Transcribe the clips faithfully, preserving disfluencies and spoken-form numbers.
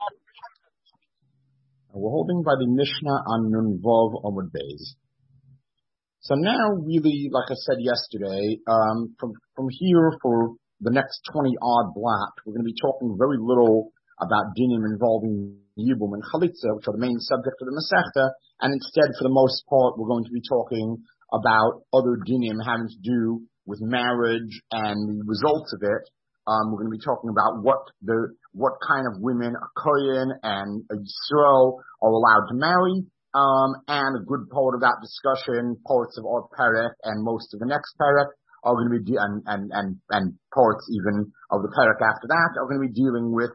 We're holding by the Mishnah on Nun Vav Amud Beis. So now, really, like I said yesterday, um, from from here for the next twenty odd block, we're going to be talking very little about dinim involving yibum and chalitza, which are the main subject of the Masechta, and instead, for the most part, we're going to be talking about other dinim having to do with marriage and the results of it. Um, we're going to be talking about what the what kind of women a kohen and a yisrael are allowed to marry, um, and a good part of that discussion, parts of our perek and most of the next perek are going to be de- and, and and and parts even of the perek after that are going to be dealing with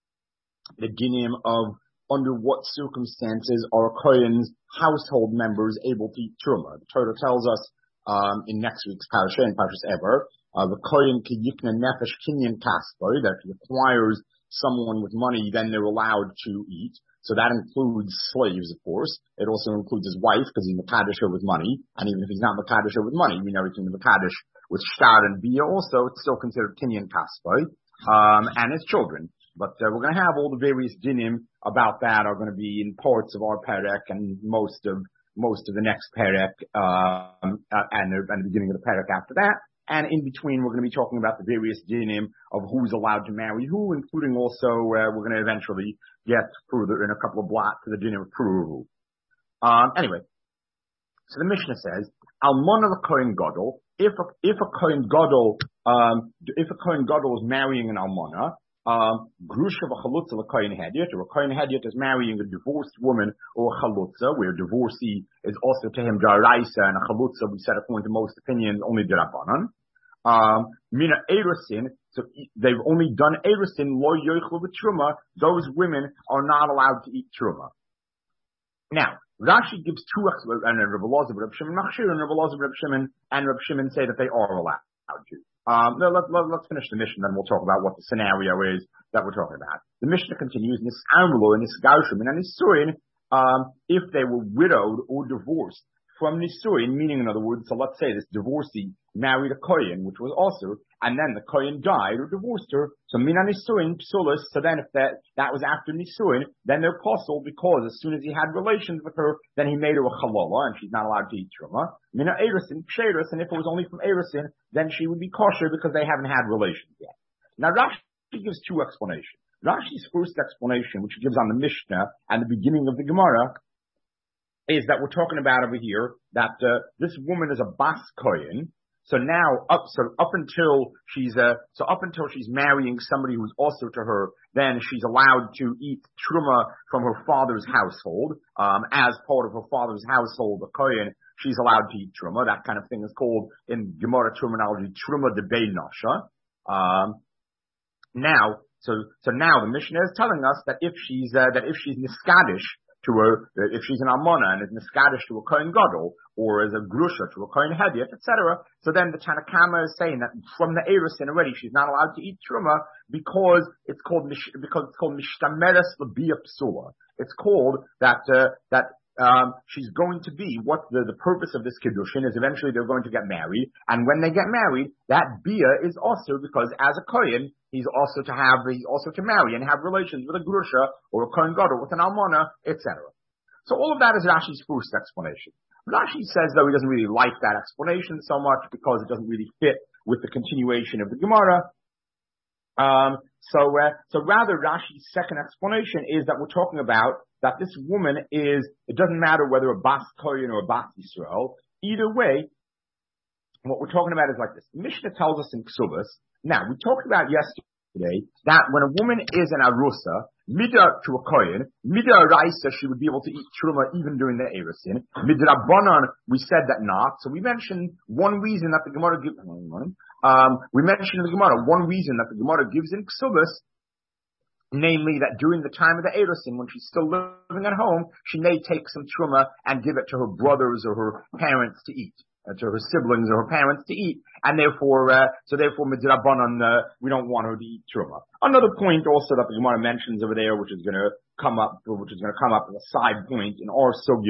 the dinim of under what circumstances are a kohen's household members able to eat truma. The Torah tells us um, in next week's parasha, in Parshas Eber, Uh, the kohen ki yikna nefesh kinyan kaspo, that if he acquires someone with money, then they're allowed to eat. So that includes slaves, of course. It also includes his wife, because he's Makadish her with money. And even if he's not Makadish her with money, we know everything Makadish with shtar and bia also, it's still considered kinyan kaspo, um, and his children. But uh, we're going to have all the various dinim about that are going to be in parts of our perek and most of most of the next perek, um, uh, and, the, and the beginning of the perek after that. And in between, we're going to be talking about the various dinim of who's allowed to marry who, including also, uh, we're going to eventually get further in a couple of blocks to the dinim of Pruruhu. Um, anyway, so the Mishnah says, Almona the Kohen Gadol, if a, if a Kohen Gadol, um, if a Kohen Gadol is marrying an Almona, um, Grusha v'chalutza l'kohen hedyot, or a kohen hedyot is marrying a divorced woman or a chalutza, where divorcee is also to him daraisa, and a chalutza, we said according to most opinions, only derabanan. Um, mina erusin, so they've only done erusin, lo yoichlu v'truma, those women are not allowed to eat truma. Now, Rashi gives two explanations, and Rabbi Elazar, Rabbi Shimon Machshir, and Rabbi Elazar, Rabbi Shimon, and Rabbi Shimon say that they are allowed to. Um, no, let, let, let's finish the Mishnah, then we'll talk about what the scenario is that we're talking about. The Mishnah continues, Nis'amlo and Nis'gaushim and Nisuin, um, if they were widowed or divorced from Nisuin, meaning in other words, so let's say this divorcee married a kohen, which was also, and then the kohen died or divorced her, so mina Nisuin, psulis, so then if that, that was after Nisuin, then they're puzzled because as soon as he had relations with her, then he made her a chalala, and she's not allowed to eat truma. Mina erisin, psheris, and if it was only from erisin, then she would be kosher because they haven't had relations yet. Now Rashi gives two explanations. Rashi's first explanation, which he gives on the Mishnah and the beginning of the Gemara, is that we're talking about over here that uh, this woman is a bas kohen. So now, up so up until she's uh, so up until she's marrying somebody who's also to her, then she's allowed to eat truma from her father's household. Um, as part of her father's household, a kohen, she's allowed to eat truma. That kind of thing is called in Gemara terminology truma de beinasha. Um, now, so so now the Mishnah is telling us that if she's uh, that if she's niskadish to her, if she's an almona and is niskadish to a kohen gadol, or as a grusha to a kohen hedyot, et cetera. So then the Tanna Kama is saying that from the erusin already she's not allowed to eat truma because it's called because it's called mishtameres l'bia psula. It's called that uh, that. Um, she's going to be, what the, the purpose of this kiddushin is eventually they're going to get married, and when they get married, that bia is also because as a kohen, he's also to have, he's also to marry and have relations with a grusha or a kohen gadol with an almona, et cetera. So all of that is Rashi's first explanation. Rashi says though he doesn't really like that explanation so much because it doesn't really fit with the continuation of the Gemara. Um, so, uh, so rather Rashi's second explanation is that we're talking about that this woman is, it doesn't matter whether a bas kohen or a bas Yisrael, either way, what we're talking about is like this. The Mishnah tells us in Ksubas, now we talked about yesterday that when a woman is an arusa, mida to a kohen, mida raisa, she would be able to eat truma even during the erusin. Midrabanan, we said that not. So we mentioned one reason that the Gemara gives, um, we mentioned in the Gemara, one reason that the Gemara gives in Ksubas, namely that during the time of the erusin, when she's still living at home, she may take some truma and give it to her brothers or her parents to eat, uh, to her siblings or her parents to eat, and therefore, uh, so therefore, midrabanan, uh, we don't want her to eat truma. Another point also that the Gemara mentions over there, which is going to come up, which is going to come up as a side point in our sugya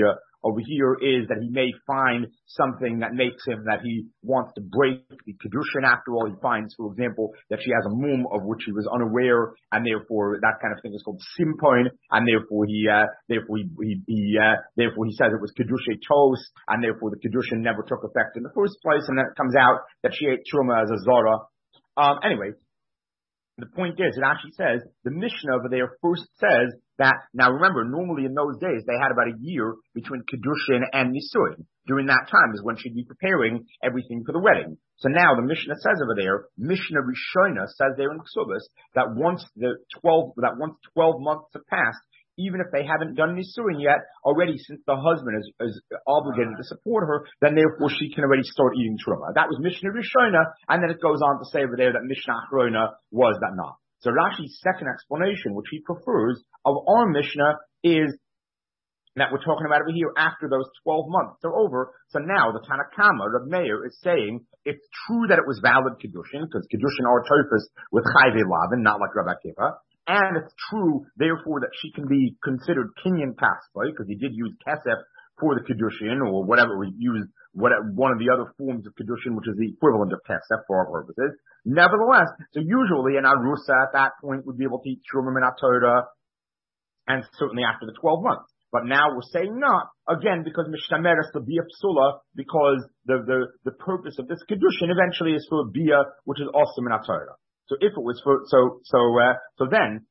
over here is that he may find something that makes him, that he wants to break the Kedushin. After all, he finds, for example, that she has a mum of which he was unaware, and therefore that kind of thing is called simpoin, and therefore he, uh, therefore he, he, he uh, therefore he says it was Kedushay tos, and therefore the Kedushin never took effect in the first place, and then it comes out that she ate Truma as a Zara. Um, anyway, the point is, it actually says, the Mishnah over there first says that, now remember, normally in those days, they had about a year between Kedushin and Nisuin. During that time is when she'd be preparing everything for the wedding. So now the Mishnah says over there, Mishnah Rishona says there in Ksubas, that once the twelve, that once twelve months have passed, even if they haven't done Nisuin yet, already since the husband is, is obligated to support her, then therefore she can already start eating Truma. That was Mishnah Rishona, and then it goes on to say over there that Mishnah Achrona was that not. So Rashi's second explanation, which he prefers, of our Mishnah is that we're talking about over here after those twelve months are over. So now the Tanakama, Reb Meir, is saying it's true that it was valid Kedushin, because Kedushin are tofus with Chayve Lavin, not like Rabbi Akiva. And it's true, therefore, that she can be considered Kinyan Kaspai, because he did use Kesef for the Kedushin, or whatever we used, whatever, one of the other forms of Kedushin, which is the equivalent of Kesef for our purposes. Nevertheless, so usually an Arusa at that point would be able to eat Truma min HaTorah, and certainly after the twelve months. But now we're saying not, again, because Mishtameres to be a psula, because the, the, the purpose of this Kedushin eventually is for a Bia, which is also min HaTorah. So if it was for, so, so, uh, so then,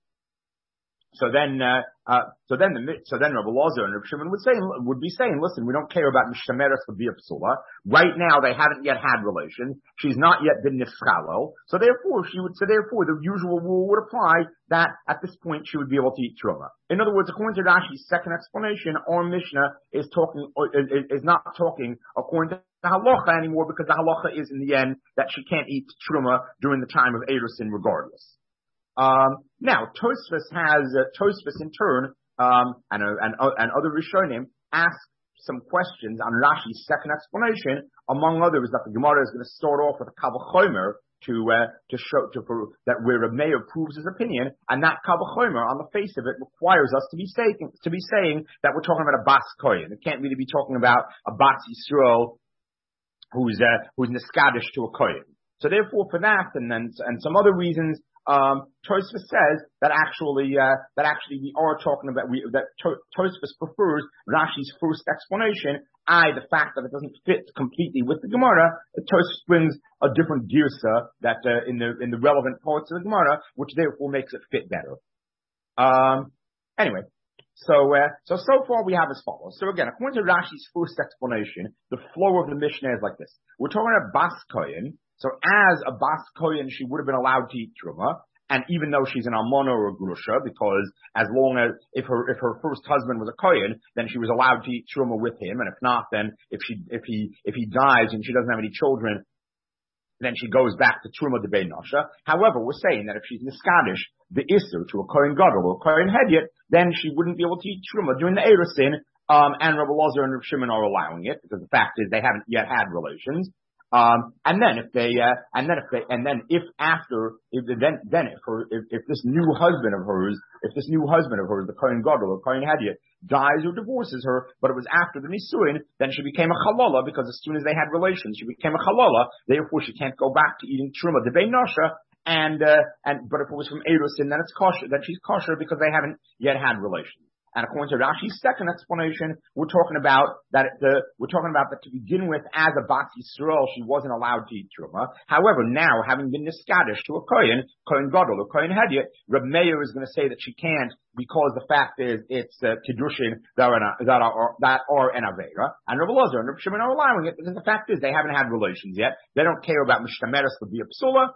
so then, uh, uh, so then the, so then Rabbi Lazar and Rabbi Shimon would say, would be saying, listen, we don't care about Mishtameres for Bia Psula. Right now they haven't yet had relations. She's not yet been Nischalo. So therefore she would, so therefore the usual rule would apply that at this point she would be able to eat Truma. In other words, according to Rashi's second explanation, our Mishnah is talking, is, is not talking according to the halacha anymore, because the halacha is in the end that she can't eat Truma during the time of Erusin regardless. Um, now, Tosfos has, uh, Tosfos in turn, um, and, uh, and, uh, and other Rishonim ask some questions on Rashi's second explanation, among others that the Gemara is going to start off with a Kavachomer to, uh, to show, to, for, that where Reb Meir proves his opinion, and that Kavachomer on the face of it requires us to be saying, to be saying that we're talking about a Bas Kohen. It can't really be talking about a Bas Yisrael who's, uh, who's Niskadish to a Kohen. So therefore for that, and then, and some other reasons, Um, Tosfos says that actually, uh, that actually we are talking about, we, that Tosfos prefers Rashi's first explanation, I, the fact that it doesn't fit completely with the Gemara. Tosfos brings a different girsa that, uh, in the, in the relevant parts of the Gemara, which therefore makes it fit better. Um, anyway. So, uh, so, so far we have as follows. So again, according to Rashi's first explanation, the flow of the Mishnah is like this. We're talking about Bas Kohen. So as a Bas Kohen, she would have been allowed to eat Truma, and even though she's an Almana or a Grusha, because as long as, if her, if her first husband was a Kohen, then she was allowed to eat Truma with him, and if not, then if she, if he, if he dies and she doesn't have any children, then she goes back to Truma de Bein Nasha. However, we're saying that if she's Niskadish, the Isser to a Kohen Gadol or a Kohen Hedyot, then she wouldn't be able to eat Truma during the Erusin, um, and Rabbi Lazar and Rabbi Shimon are allowing it, because the fact is they haven't yet had relations. Um, and then if they, uh, and then if they, and then if after, if then, then if her, if, if this new husband of hers, if this new husband of hers, the Kohen Gadol or Kohen Hedyot, dies or divorces her, but it was after the Nisuin, then she became a Chalala, because as soon as they had relations, she became a Chalala, therefore she can't go back to eating Truma de Bein Nasha, and, uh, and, but if it was from Erusin, then it's kosher, then she's kosher because they haven't yet had relations. And according to Rashi's second explanation, we're talking about that the, we're talking about that to begin with, as a Bas Yisrael, she wasn't allowed to eat Truma. However, now, having been Niskadish to a Kohen, Kohen Gadol or Kohen Hedyot, Reb Meir is going to say that she can't, because the fact is, it's, uh, Kiddushin that are, that are, that are an Avera. And Reb Lazar and Reb Shimon are allowing it, because the fact is, they haven't had relations yet. They don't care about Mishtameres to be a Psula.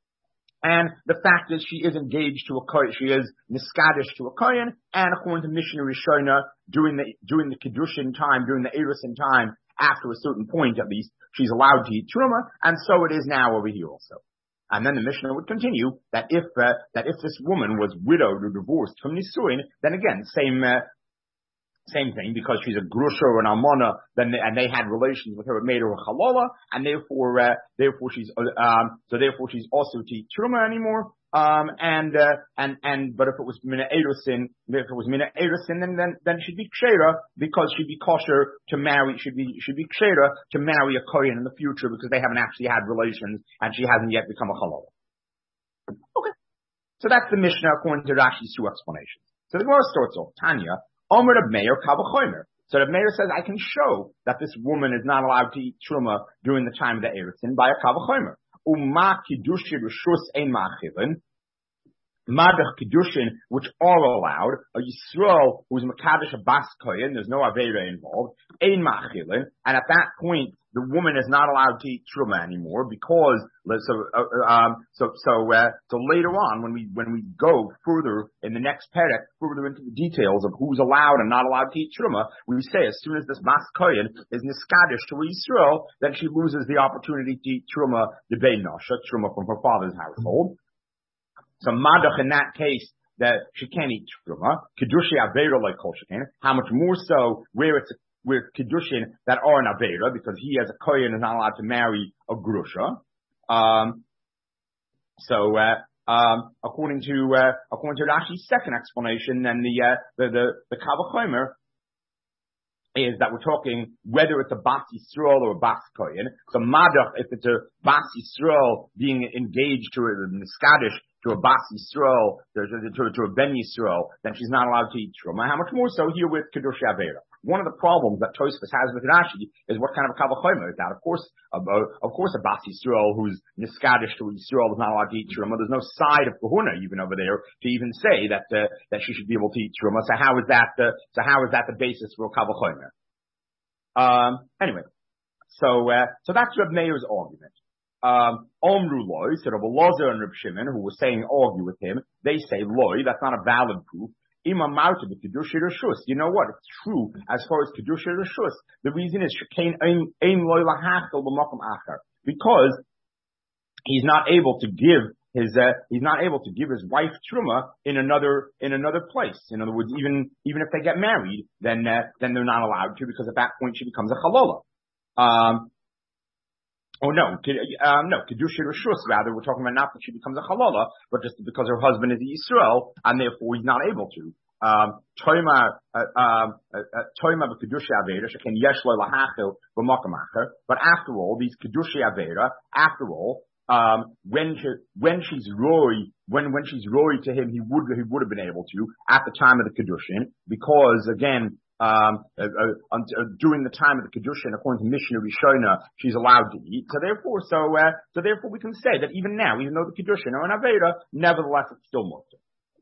And the fact is, she is engaged to a Kohen, she is Niskadish to a Kohen, and according to Mishnah Rishona, during the, during the Kiddushin time, during the Erusin time, after a certain point at least, she's allowed to eat Truma, and so it is now over here also. And then the Mishnah would continue that if, uh, that if this woman was widowed or divorced from Nisuin, then again, same, uh, Same thing, because she's a grusha or an almana, then they, and they had relations with her, it made her a chalola, and therefore, uh, therefore she's, um, so therefore she's also to eat truma anymore. Um, and, uh, and, and, but if it was mina erusin, if it was mina erusin, then, then, then she'd be kshera, because she'd be kosher to marry, she'd be, she'd be kshera to marry a kohen in the future, because they haven't actually had relations, and she hasn't yet become a chalola. Okay. So that's the Mishnah according to Rashi's two explanations. So the Gemara starts off, Tanya, Omer of Meir Kavachomer. So the Meir says, I can show that this woman is not allowed to eat truma during the time of the Eretzin by a Kavachomer. Uma Kiddushin Rishus Ein Ma'achilin. Madach Kiddushin, which are allowed, a Yisrael who's Makadosh a Bas Kohen, there's no Avera involved, Ein Ma'achilin, and at that point, the woman is not allowed to eat truma anymore because, so, uh, um, so, so, uh, so later on, when we, when we go further in the next perek, further into the details of who's allowed and not allowed to eat truma, we say as soon as this Bas Kohen is niskadish to Yisrael, then she loses the opportunity to eat truma, the Bein Nasha, truma from her father's household. So madach in that case, that she can't eat truma, Kiddushi Avera like kol shekin, how much more so where it's a with Kiddushin that are an Avera, because he as a Kohen is not allowed to marry a Grusha. Um, so, uh, um, according to, uh, according to Rashi's second explanation, then the, uh, the, the, the Kavachomer is that we're talking whether it's a Bas Yisrael or a Bas Kohen. So Madach, if it's a Bas Yisrael being engaged to a Niskadish, to a Bas Yisrael, to, to, to a Ben Yisrael, then she's not allowed to eat Truma. How much more so here with Kiddush Avera? One of the problems that Tosfos has with Rashi is what kind of a Kavachomer is that. Of course, uh, of course a Bas Yisrael who's Niskadish to Yisrael is not allowed to eat Truma. There's no side of Kahuna even over there to even say that, uh, that she should be able to eat Truma. So how is that, uh, so how is that the basis for a Kavachomer? Um, anyway, so, uh, so that's Reb Meir's argument. Um, Omru loy, so Reb Elazar and Reb Shimon, who were saying argue with him, they say loy, that's not a valid proof. Imam Marta, the Kedusha Rishus. You know what? It's true as far as Kedusha Rishus. The reason is Shekain Ein loy lahachel b'makom achar, because he's not able to give his, uh, he's not able to give his wife truma in another, in another place. In other words, even, even if they get married, then, uh, then they're not allowed to, because at that point she becomes a chalola. Um, Oh no, um, no, Kedusha Rishus, rather, we're talking about not that she becomes a chalola, but just because her husband is Yisrael, and therefore he's not able to. Um, Toima, um, Toima b'Kedusha Avera, sheken yesh lo lahachil b'makom acher. But after all, these Kedusha Avera, after all, um, when she, when she's roy, when, when she's roy to him, he would, he would have been able to at the time of the Kedushin, because again, Um, uh, uh, uh, during the time of the Kedushin, according to Mishnah Rishona, she's allowed to eat. So therefore, so, uh, so therefore we can say that even now, even though the Kedushin are an Aveda, nevertheless it's still mutter.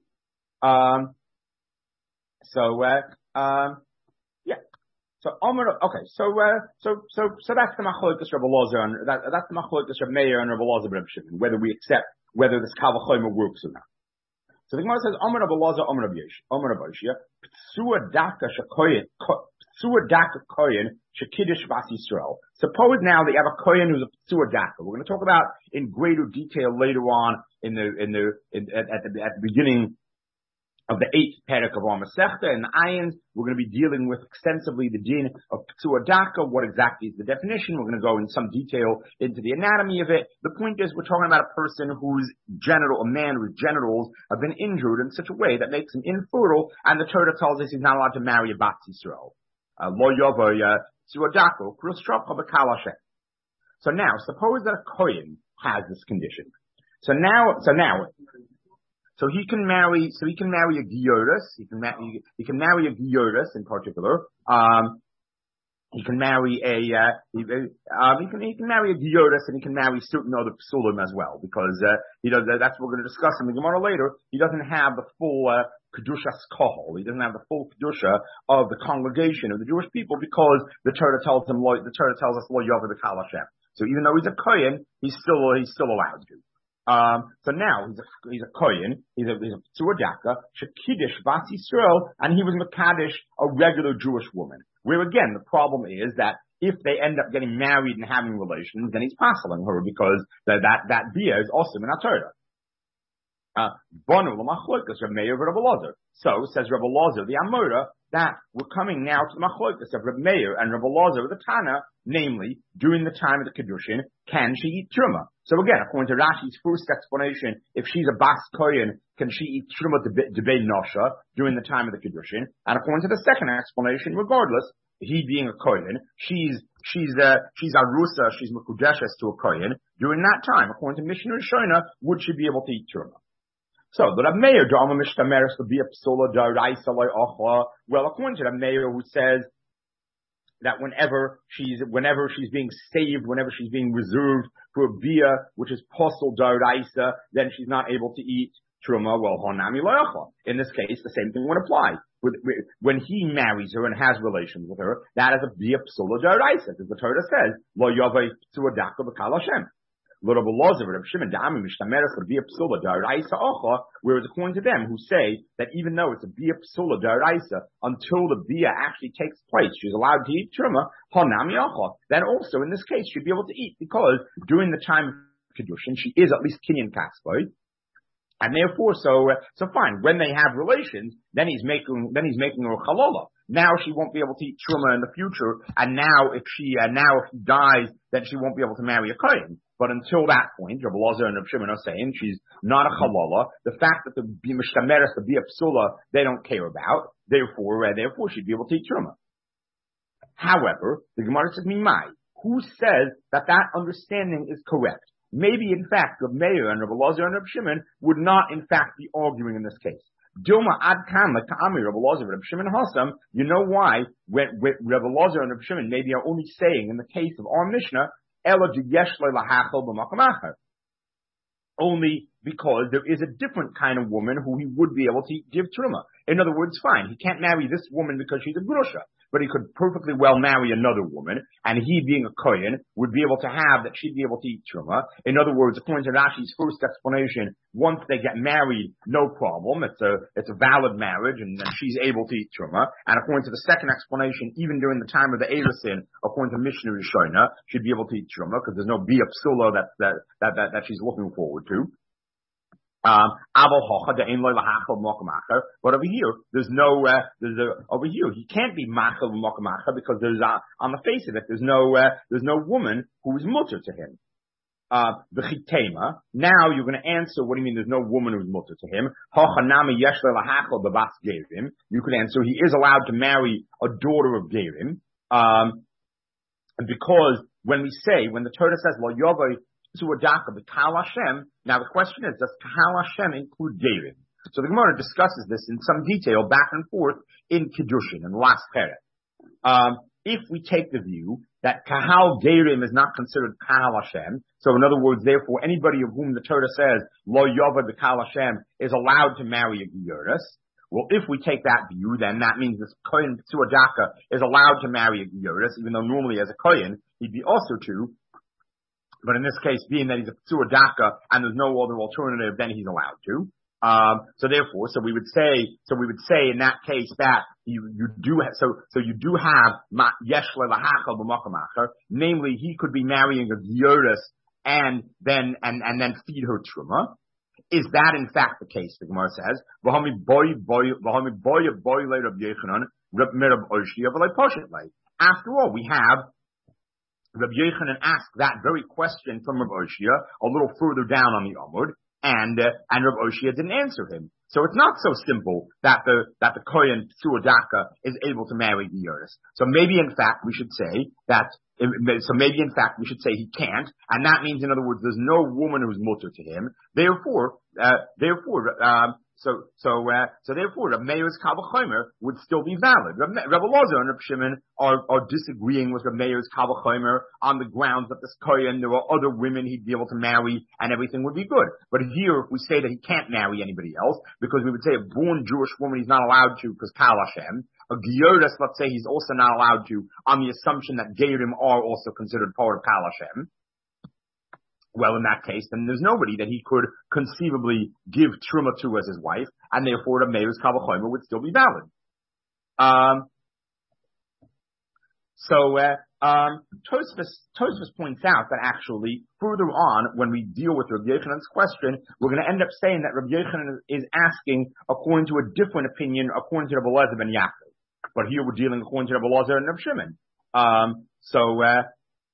Um, so, uh, um, yeah. So, Omer, okay, so, uh, so, so, so that's the Machlokes Reb Elazar, and that, that's the Machlokes Reb Meir and Reb Elazar Reb Shimon, whether we accept whether this Kavachomer works or not. So the Gemara says, Omer Reb Elazar, Omer Reb Yesh, Omer Reb Oshia, Ptsua daka shakoyen, Ptsua daka koyen, shekiddush Bas Yisrael. Suppose now that you have a koyen who's a Ptsua daka. We're going to talk about in greater detail later on in the, in the, in, at, at the, at the beginning of the eighth perek of our Masechta and the Ayans. We're going to be dealing with extensively the din of Ptsua daka. What exactly is the definition? We're going to go in some detail into the anatomy of it. The point is, we're talking about a person whose genital, a man whose genitals have been injured in such a way that makes him infertile, and the Torah tells us he's not allowed to marry a Bat Yisrael. Lo yovo Ptsua daka, krushrapcha b'kalashem. So now, suppose that a kohen has this condition. So now, so now, So he can marry, so he can marry a Gioris, he can marry, he can marry a Gioris in particular, um, he can marry a, uh, he, um, he can, he can marry a Gioris and he can marry certain other Psulim as well, because, uh, he does, that's what we're going to discuss in the Gemara later. He doesn't have the full, uh, Kedushas Kohol. He doesn't have the full Kedusha of the congregation of the Jewish people, because the Torah tells him, the Torah tells us, Lo Yover the Kal Hashem. So even though he's a Kohen, he's still, he's still allowed to. Um, so now he's a, he's a Kohen, he's a, he's a Ptsua daka, Shekidish Bas Yisrael, and he was Mekadesh, a regular Jewish woman. Where again, the problem is that if they end up getting married and having relations, then he's passeling her, because that, that, that Bia is also in Torah. Uh, Bonu l'machlokas Reb Meir v'Reb Elazar. So says Reb Elazar, the Amora, that we're coming now to the machlokas of Reb Meir and Reb Elazar, the Tana, namely, during the time of the Kedushin, can she eat Truma? So again, according to Rashi's first explanation, if she's a Bas Kohen, can she eat Truma Debei Nosha during the time of the Kedushin? And according to the second explanation, regardless, he being a Kohen, she's, she's, uh, she's Arusa, she's Mekudeshes to a Kohen, during that time, according to Mishnah Rishona, would she be able to eat Truma? So, the Reb Meir, Dama Mishtameres to be a Psola Daraisa Ochla. Well, according to the Meir who says that whenever she's, whenever she's being saved, whenever she's being reserved for a Bia, which is Postel Daraisa, then she's not able to eat Truma. Well, Honami Loachla. In this case, the same thing would apply. With, with, when he marries her and has relations with her, that is a Bia Psola Daraisa, because the Torah says, Lo Yavai Tzuadaka B'Kal Hashem. Whereas according to them who say that even though it's a bia psula daraisa, until the bia actually takes place, she's allowed to eat truma, hanami acha. Then also in this case she'd be able to eat because during the time of kedushin she is at least kinyan kasboi, and therefore so uh, so fine. When they have relations, then he's making then he's making her chalola. Now she won't be able to eat truma in the future, and now if she uh, now if he dies, then she won't be able to marry a kohen. But until that point, Reb Elazar and Reb Shimon are saying she's not a chalala. The fact that the mishtameres, the bia psula, they don't care about. Therefore, uh, therefore she'd be able to eat truma. However, the Gemara says, "Mimai." Who says that that understanding is correct? Maybe, in fact, Reb Meir and Reb Elazar and Reb Shimon would not, in fact, be arguing in this case. Dilma ad kan leka'ami Reb Elazar and Reb Shimon hasam. You know why? When, when Reb Elazar and Reb Shimon maybe are only saying in the case of our Mishnah, only because there is a different kind of woman who he would be able to give truma. In other words, fine, he can't marry this woman because she's a grusha, but he could perfectly well marry another woman, and he being a kohen would be able to have that she'd be able to eat truma. In other words, according to Rashi's first explanation, once they get married, no problem. It's a it's a valid marriage, and then she's able to eat truma. And according to the second explanation, even during the time of the Eilusin, according to Mishnah Rishona, she'd be able to eat truma because there's no bia psula that that that that, that she's looking forward to. Um, but over here, there's no, uh, there's a, over here, he can't be machal v'mokamacha because there's, uh, on the face of it, there's no, uh, there's no woman who is mutter to him. Uh, the chitema. Now you're going to answer, what do you mean there's no woman who's mutter to him? You could answer, he is allowed to marry a daughter of Gerim. Um, because when we say, when the Torah says, Lo Yovai Tzuadaka B'Kal Hashem, now the question is, does Kahal Hashem include Gerim? So the Gemara discusses this in some detail back and forth in Kedushin, in the last parak. Um, if we take the view that Kahal Gerim is not considered Kahal Hashem, so in other words, therefore, anybody of whom the Torah says, Lo Yavad B'Kal Hashem, is allowed to marry a Giyuris. Well, if we take that view, then that means this Kohen Tzuadaka is allowed to marry a Giyuris, even though normally as a Kohen, he'd be also to. But in this case, being that he's a Tzuadaka and there's no other alternative, then he's allowed to. Um, so therefore, so we would say, so we would say in that case that you, you do have, so, so you do have yesh le'lahachal b'makamacher, namely he could be marrying a Giyuris and then, and, and then feed her truma. Is that in fact the case? The Gemara says, V'hami boy, boy, V'hami boy, boy, Reb Yechanan, Reb Mirab Oshia, V'lei Poshet. After all, we have Reb Yechanan asked that very question from Reb Oshia a little further down on the Amud, and uh, and Reb Oshia didn't answer him. So it's not so simple that the that the Kohen Tzuadaka is able to marry Giyuris. So maybe in fact we should say that. So maybe in fact we should say he can't, and that means in other words there's no woman who's mutter to him. Therefore, uh, therefore, um, so so uh, so therefore, Reb Meir's Kal V'chomer would still be valid. Reb Elazar and Reb Shimon are, are disagreeing with Reb Meir's Kal V'chomer on the grounds that this Kohen, there are other women he'd be able to marry and everything would be good. But here, if we say that he can't marry anybody else, because we would say a born Jewish woman he's not allowed to because Kal Hashem. A Giyuris, let's say he's also not allowed to, on the assumption that Gerim are also considered part of Kal Hashem. Well, in that case, then there's nobody that he could conceivably give Truma to as his wife, and therefore the Meir's Kal V'chomer would still be valid. Um, so, uh, Um, Tosfos, Tosfos points out that actually further on, when we deal with Rabbi Yochanan's question, we're going to end up saying that Rabbi Yochanan is asking according to a different opinion, according to Rabbi Elazar ben Yaakov. But here we're dealing according to Rabbi Elazar and Rabbi Shimon. Um, so, uh,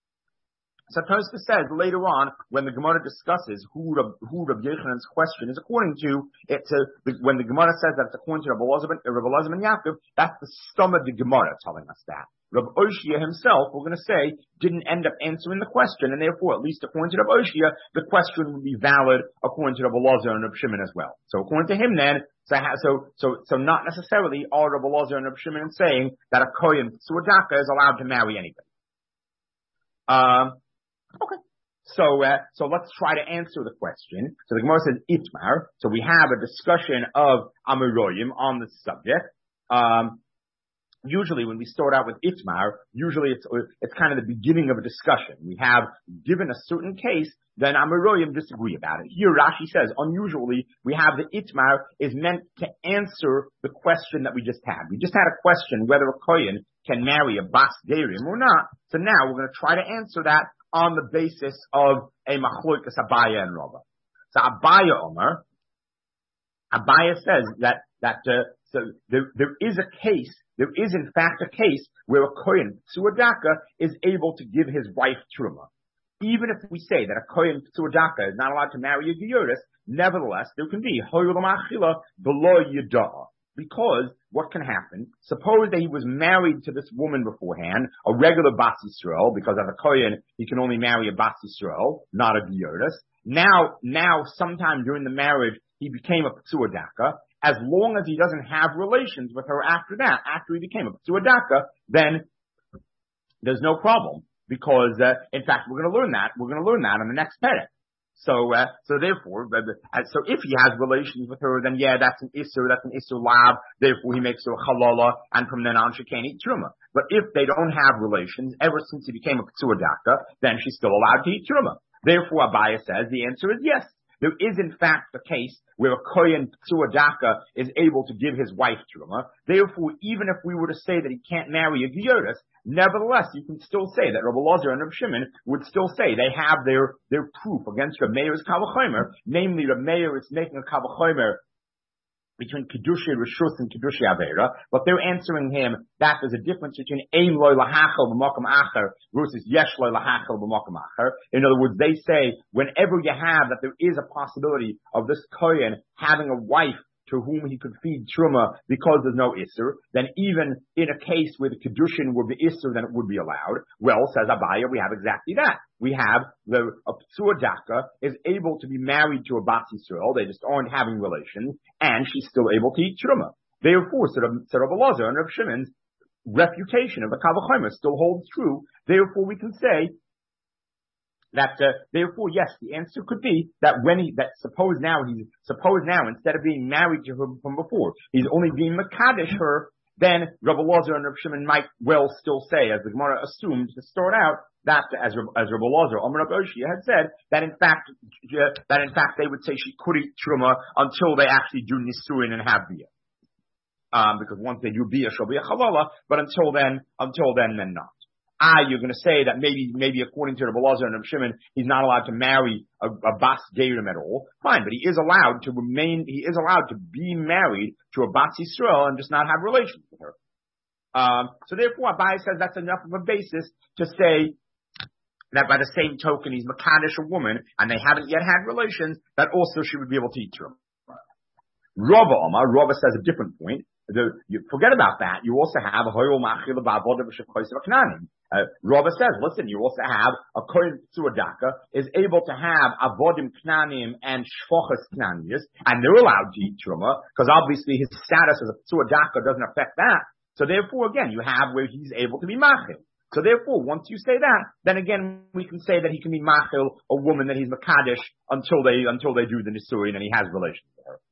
So Tosfos says later on, when the Gemara discusses who Rab, who Rabbi Yochanan's question is according to, it's a, when the Gemara says that it's according to Rabbi Elazar ben, Rabbi Elazar ben Yaakov, that's the stum of the Gemara telling us that. Rabbi Oshia himself, we're going to say, didn't end up answering the question, and therefore, at least according to Rabbi Oshia, the question would be valid according to Rabbi Elazar and Rabbi Shimon as well. So according to him then, so so so, so not necessarily are Rabbi Elazar and Rabbi Shimon saying that a kohen suadaka is allowed to marry anybody. Um. Okay. So, uh, so let's try to answer the question. So the Gemara says Itmar. So we have a discussion of Amoraim on this subject. Um, usually when we start out with Itmar, usually it's, it's kind of the beginning of a discussion. We have given a certain case, then Amoraim disagree about it. Here Rashi says, unusually, we have the Itmar is meant to answer the question that we just had. We just had a question whether a kohen can marry a bas gerim or not. So now we're going to try to answer that on the basis of a machlokas Abaya and Rava. So Abaya Omer, Abaya says that, that, uh, so there, there is a case, there is in fact a case where a kohen Tzuadaka is able to give his wife Truma. Even if we say that a kohen Tzuadaka is not allowed to marry a Geuris, nevertheless, there can be Hoyulam Achila below Yada'a. Because what can happen? Suppose that he was married to this woman beforehand, a regular Bas Yisrael, because as a Kohen, he can only marry a Bas Yisrael, not a Geuris. Now, now, sometime during the marriage, he became a Ptsuadaka. As long as he doesn't have relations with her after that, after he became a Ptsuadaka, then there's no problem. Because, uh, in fact, we're going to learn that. We're going to learn that in the next parak. So, uh, so therefore, uh, so if he has relations with her, then yeah, that's an Isser, that's an Isser Lab, therefore he makes her Chalala, and from then on she can't eat Truma. But if they don't have relations, ever since he became a Ptsuadaka, then she's still allowed to eat Truma. Therefore, Abaya says the answer is yes. There is in fact a case where a Kohen Ptsuadaka is able to give his wife Truma. Therefore, even if we were to say that he can't marry a Geuris, nevertheless, you can still say that Rabbi Elazar and Rabbi Shimon would still say they have their, their proof against Rabbi Meir's Kavachomer. Namely, Rabbi Meir is making a Kavachomer between Kedusha Rishus and Kedusha Avera, but they're answering him that there's a difference between Ein Loy Lahachel B'Makom Acher versus Yesh Loy Lahachel B'Makom Acher. In other words, they say whenever you have that there is a possibility of this Kohen having a wife to whom he could feed Truma because there's no Isser, then even in a case where the Kedushin would be Isser, then it would be allowed. Well, says Abaya, we have exactly that. We have the a Ptsuadaka is able to be married to a Bas Yisrael, they just aren't having relations, and she's still able to eat Truma. Therefore, so Rabbi Elazar and Rabbi Shimon's refutation of the Kavachomer still holds true. Therefore, we can say that, uh, therefore, yes, the answer could be that when he, that suppose now he's, suppose now instead of being married to her from before, he's only being Makadish her, then Rabbi Elazar and Rabbi Shimon might well still say, as the Gemara assumed to start out, that as, as Rabbi Elazar, Amar Rabbi Oshia had said, that in fact, uh, that in fact they would say she could eat Truma until they actually do Nisuin and have Bia. Um, because once they do Bia, she'll be a Chalala, but until then, until then, then not. Ah, you're going to say that maybe, maybe according to Rabbi Elazar and Rabbi Shimon, he's not allowed to marry a, a Bas Gerim at all. Fine, but he is allowed to remain, he is allowed to be married to a Bas Yisrael and just not have relations with her. Um, so therefore, Abai says that's enough of a basis to say that by the same token, he's Makadish a woman, and they haven't yet had relations, that also she would be able to eat her. Rava Omar, Rava says a different point. The, you forget about that. You also have a Hoyol Machil Ba'avodah B'Shekhois V'Knanim. Uh, Rava says, listen, you also have a Kohen Tzuadaka is able to have Avodim Knanim and Shvochas Knanius, and they're allowed to eat Truma, because obviously his status as a Tzuadaka doesn't affect that. So therefore, again, you have where he's able to be Machil. So therefore, once you say that, then again, we can say that he can be Machil, a woman that he's Makadish, until they, until they do the Nisuin and he has relations with her.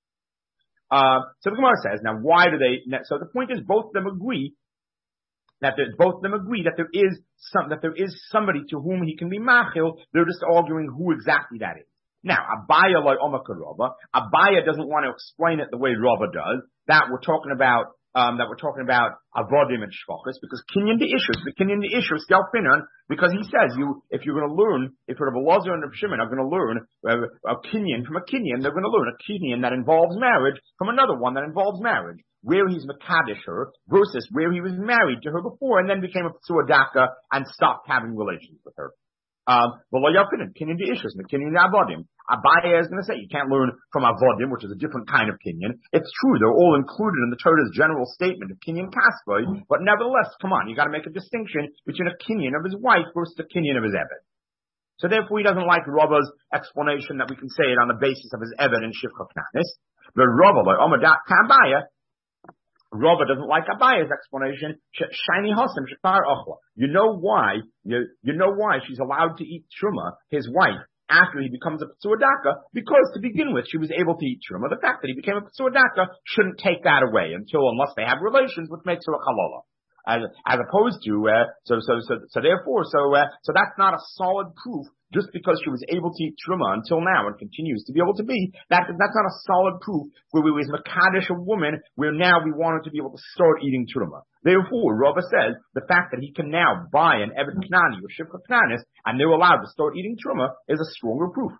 Uh, so the Gemara says, now why do they, so the point is both of them agree that there, both of them agree that there is some, that there is somebody to whom he can be machil. They're just arguing who exactly that is. Now, Abaya like Omaka Rava, Abaya doesn't want to explain it the way Rava does. That we're talking about um, that we're talking about avodim and shvachos, because kinyan the issues, the kinyan the issues, stelfinan, because he says you, if you're going to learn, if Rav Elazar and Rav Shimon are going to learn uh, a kinyan from a kinyan, they're going to learn a kinyan that involves marriage from another one that involves marriage, where he's makadosh her versus where he was married to her before and then became a psuadaka and stopped having relations with her. Um, but kinyan the issues, the kinyan the avodim. Abaye is going to say you can't learn from avodim, which is a different kind of kinyan. It's true, they're all included in the Torah's general statement of kinyan kasvoi, but nevertheless, come on, you got to make a distinction between a kinyan of his wife versus a kinyan of his eved. So therefore, he doesn't like Rava's explanation that we can say it on the basis of his eved and shivcha knanis. But Rava, like Omadat Kabaya, Rava doesn't like Abaya's explanation. Shiny Hossam Shakar Ochla. You know why? You, you know why she's allowed to eat truma, his wife, after he becomes a psuadaka, because to begin with she was able to eat truma. The fact that he became a psuadaka shouldn't take that away until unless they have relations, which makes her a halala. As, as opposed to, uh, so, so, so, so therefore, so, uh, so that's not a solid proof just because she was able to eat truma until now and continues to be able to be. That, that's not a solid proof where we was makadosh a woman where now we want her to be able to start eating truma. Therefore, Rava says the fact that he can now buy an Eved Knani or Shivcha Knanis and they're allowed to start eating truma is a stronger proof.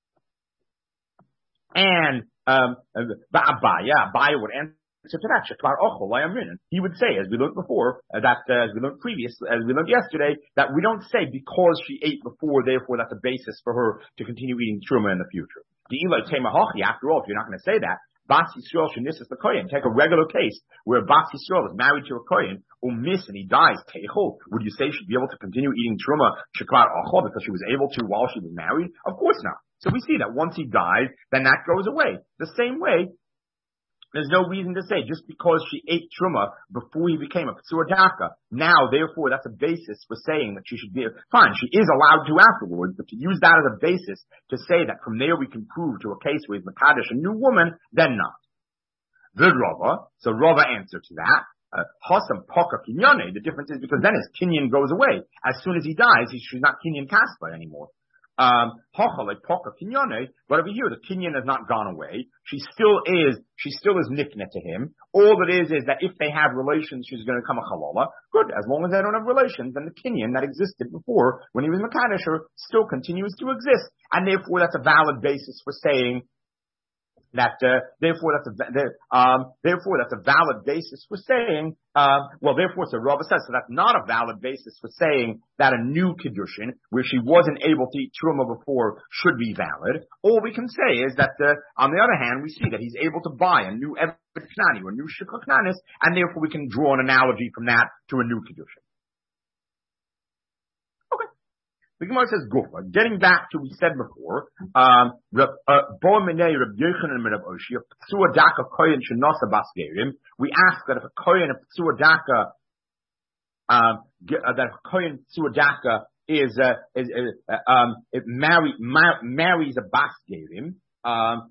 And, um, Abaya, Abaya would answer to that, he would say, as we learned before, uh, that uh, as we learned previous, as we learned yesterday, that we don't say because she ate before, therefore that's a basis for her to continue eating truma in the future. After all, if you're not going to say that, Bas Yisrael shenisas the kohen. Take a regular case where Bas Yisrael is married to a kohen, umis, and he dies. Teichol. Would you say she'd be able to continue eating truma shekvar ochol because she was able to while she was married? Of course not. So we see that once he dies, then that goes away. The same way. There's no reason to say just because she ate truma before he became a psuadaka, now therefore that's a basis for saying that she should be fine. She is allowed to afterwards, but to use that as a basis to say that from there we can prove to a case where he's makadosh a new woman, then not. The Rava, so Rava answered to that. Hasam poka kinyane. The difference is because then his kinyan goes away as soon as he dies. He, she's not kinyan kaspa anymore. Um, but over here the kinyan has not gone away. She still is, she still is nikna to him. All it is is that if they have relations, she's going to become a halala. Good, as long as they don't have relations, then the kinyan that existed before when he was makadosh still continues to exist, and therefore that's a valid basis for saying that. Uh, therefore, that's a um, therefore that's a valid basis for saying. Uh, well, therefore, so Rava says so that's not a valid basis for saying that a new kiddushin where she wasn't able to eat truma before should be valid. All we can say is that uh, on the other hand, we see that he's able to buy a new Eved Knani or a new Shivcha Knanis, and therefore we can draw an analogy from that to a new kiddushin. The Gemara says, Gufa, getting back to what we said before, um, we ask that if a kohen, a psuadaka, um, that if a kohen psuadaka is, uh, is, uh, um, it marry, ma- marries a bas gerim, um,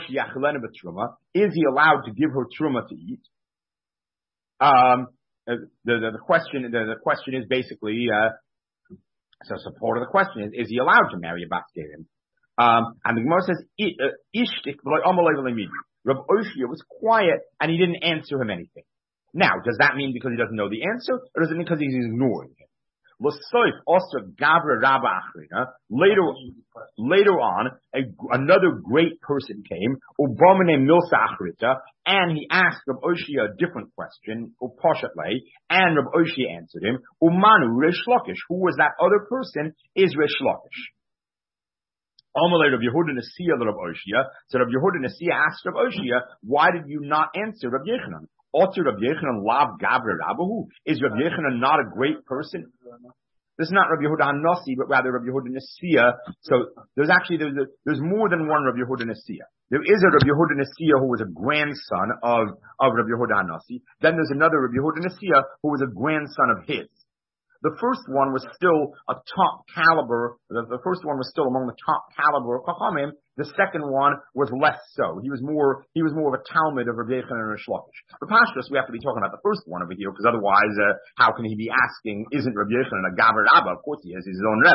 is he allowed to give her truma to eat? Um, the, the, the question, the, the question is basically, uh, So, so part of the question is, is he allowed to marry a bas gerim? Um, and the Gemara says, Ishtik v'lo amalei v'lo midi. Rav Oshia was quiet and he didn't answer him anything. Now, does that mean because he doesn't know the answer, or does it mean because he's ignoring him? L'soif also gavra rabba achrina. Later, later on, a, another great person came, ubamene milsa achrita, and he asked Rav Oshia a different question, upashatle, and Rav Oshia answered him, umanu Reish Lakish. Who was that other person? Is Reish Lakish. Amalei Rav Yehuda Nasiya Rav Oshia. So Rav Yehuda Nasiya asked Rav Oshia, why did you not answer Rav Yechanan? Otu Rav Yechanan lav gavra rabbahu. Is Rav Yechanan not a great person? This is not Rav Yehuda Hanasi, but rather Rav Yehuda Nasiya. So there's actually, there's, a, there's more than one Rav Yehuda Nasiya. There is a Rav Yehuda Nasiya who was a grandson of, of Rav Yehuda Hanasi. Then there's another Rav Yehuda Nasiya who was a grandson of his. The first one was still a top caliber, the, the first one was still among the top caliber of Chachamim. The second one was less so. He was more, he was more of a Talmud of Rav Yechanan and Reish Lakish. For Pashtus, we have to be talking about the first one over here, because otherwise, uh, how can he be asking, isn't Rav Yechanan a Gavar Rabba? Of course he is, he's his own Rebbe.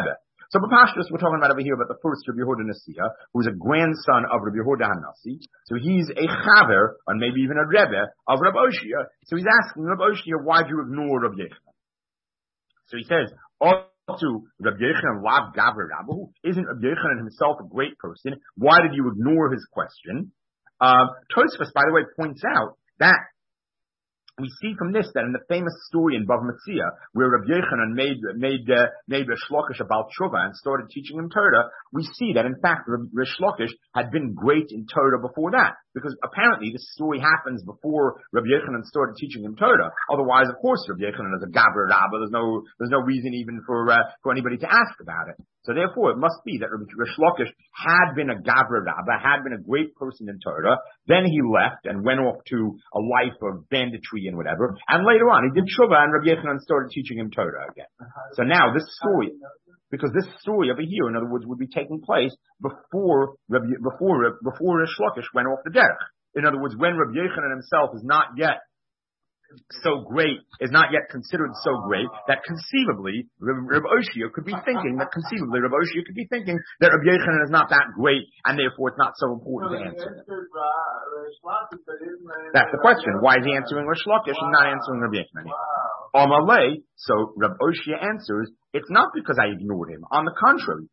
So B'Pashtus, we're talking about over here about the first Rabbi Yehuda Nasiya, who's a grandson of Rabbi Yehuda Hanasi. So he's a chaver, or maybe even a rebbe, of Rabbi Oshia. So he's asking Rabbi Oshia, why'd you ignore Rabbi Yechanan? So he says, also, Rabbi Yechanan lav gaver Rabbahu, isn't Rabbi Yechanan himself a great person? Why did you ignore his question? Uh, Tosfos, by the way, points out that we see from this that in the famous story in Bava Metzia, where Rabbi Yechanan made made uh, made Rish Lakish about Tshuva and started teaching him Torah, we see that in fact Rish Lakish had been great in Torah before that, because apparently this story happens before Rabbi Yechanan started teaching him Torah. Otherwise, of course, Rabbi Yechanan is a Gabra Rabba. There's no there's no reason even for uh, for anybody to ask about it. So therefore, it must be that Rish Lakish had been a Gabra Rabba, had been a great person in Torah. Then he left and went off to a life of banditry and whatever. And later on, he did Tshuva, and Rabbi Yechanan started teaching him Torah again. So now this story, because this story over here, in other words, would be taking place before Rabbi, before before Rish Lakish went off the derech. In other words, when Rabbi Yechanan himself is not yet so great, is not yet considered so great, that conceivably Rabbi Oshia could be thinking that conceivably Rabbi Oshia could be thinking that Rabbi Yechanan is not that great, and therefore it's not so important to answer. That's the question. Why is he answering Rish Lakish and not answering Rabbi Yechanan? Amalei, so Rabbi Oshia answers, it's not because I ignored him. On the contrary,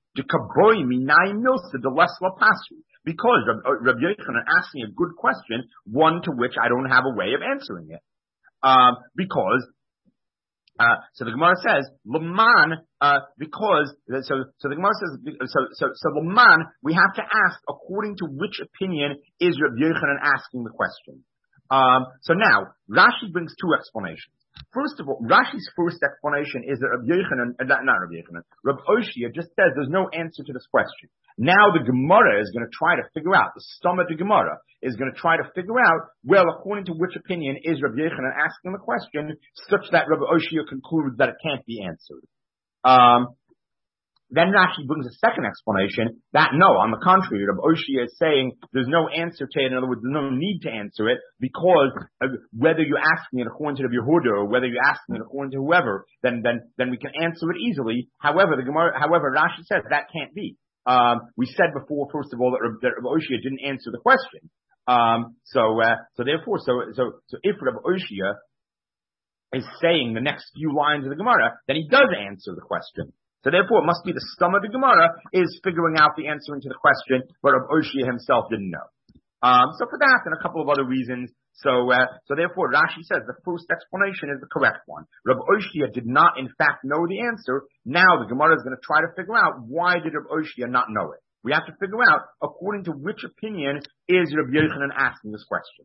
because Rabbi Yechanan asked me a good question, one to which I don't have a way of answering it. Um, because, uh, so the Gemara says, Laman, uh, because, so, so the Gemara says, so, so, so Laman, we have to ask according to which opinion is Rabbi Yechanan asking the question. Um, so now, Rashi brings two explanations. First of all, Rashi's first explanation is that Rabbi Yechanan, uh, not Rabbi Yechanan, Rabbi Oshia just says there's no answer to this question. Now the Gemara is going to try to figure out, the stomach of Gemara is going to try to figure out, well, according to which opinion is Rabbi Yechanan asking the question, such that Rabbi Oshia concludes that it can't be answered. Um, Then Rashi brings a second explanation that no, on the contrary, Rabbi Oshia is saying there's no answer to it. In other words, there's no need to answer it because whether you're asking it according to Rabbi Yehuda or whether you're asking it according to whoever, then then then we can answer it easily. However, the Gemara, however, Rashi says that can't be. Um, we said before, first of all, that Rabbi, that Rabbi Oshia didn't answer the question. Um, so uh, so therefore, so so so if Rabbi Oshia is saying the next few lines of the Gemara, then he does answer the question. So therefore, it must be the stomach of the Gemara is figuring out the answer to the question, but Rabbi Oshia himself didn't know. Um, so for that and a couple of other reasons, so uh, so therefore Rashi says the first explanation is the correct one. Rabbi Oshia did not, in fact, know the answer. Now the Gemara is going to try to figure out why did Rabbi Oshia not know it. We have to figure out according to which opinion is Rabbi Yechanan asking this question.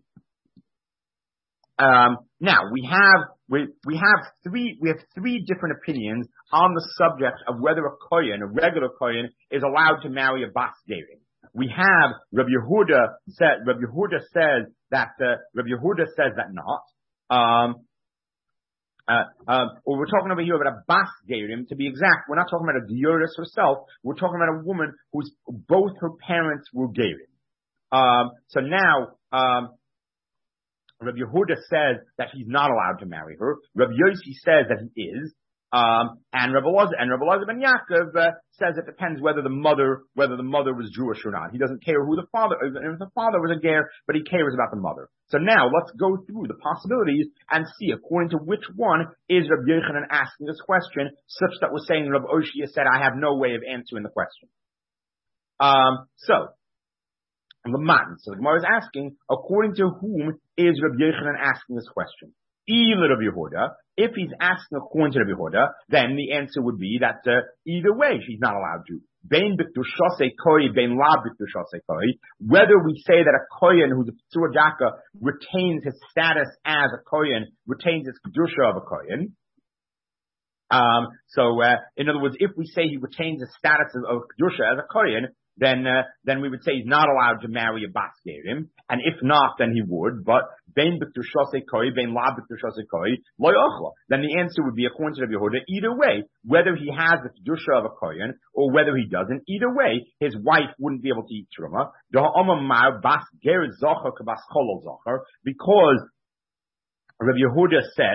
Um, now we have we we have three we have three different opinions on the subject of whether a kohen, a regular kohen, is allowed to marry a bas gerim. We have Rabbi Yehuda said Rabbi Yehuda says that uh, Rabbi Yehuda says that not. Um, uh, um, or we're talking over here about a bas gerim. To be exact, we're not talking about a dioris herself. We're talking about a woman whose both her parents were gerim. Um, so now. Um, Rabbi Yehuda says that he's not allowed to marry her. Rabbi Yossi says that he is. Um, and Rabbi Elazar, and Rabbi Elazar ben Yaakov uh, says it depends whether the mother, whether the mother was Jewish or not. He doesn't care who the father, if the father was a ger, but he cares about the mother. So now let's go through the possibilities and see according to which one is Rabbi Yechanan asking this question, such that we're saying Rabbi Oshia said, I have no way of answering the question. Um, so, Laman. So the Gemara is asking, according to whom is Rabbi Yechanan asking this question? Ila Rabbi Yehuda. If he's asking according to Rabbi Yehuda, then the answer would be that uh, either way she's not allowed to. Bein b'kdushasei koi, bein la b'kdushasei koi. Whether we say that a kohen who's a p'tur daka retains his status as a kohen, retains his kedusha of a kohen. Um, so, uh, in other words, if we say he retains the status of, of kedusha as a kohen, then uh, then we would say he's not allowed to marry a bas gerim, and if not, then he would. But bein b'kdushasei koi, bein la b'kdushasei koi, lo yochla. Then the answer would be according to Rabbi Yehuda, either way, whether he has the kedusha of a kohen or whether he doesn't, either way, his wife wouldn't be able to eat truma. Bas ger zocher k'bas cholol zocher, because Rabbi Yehuda says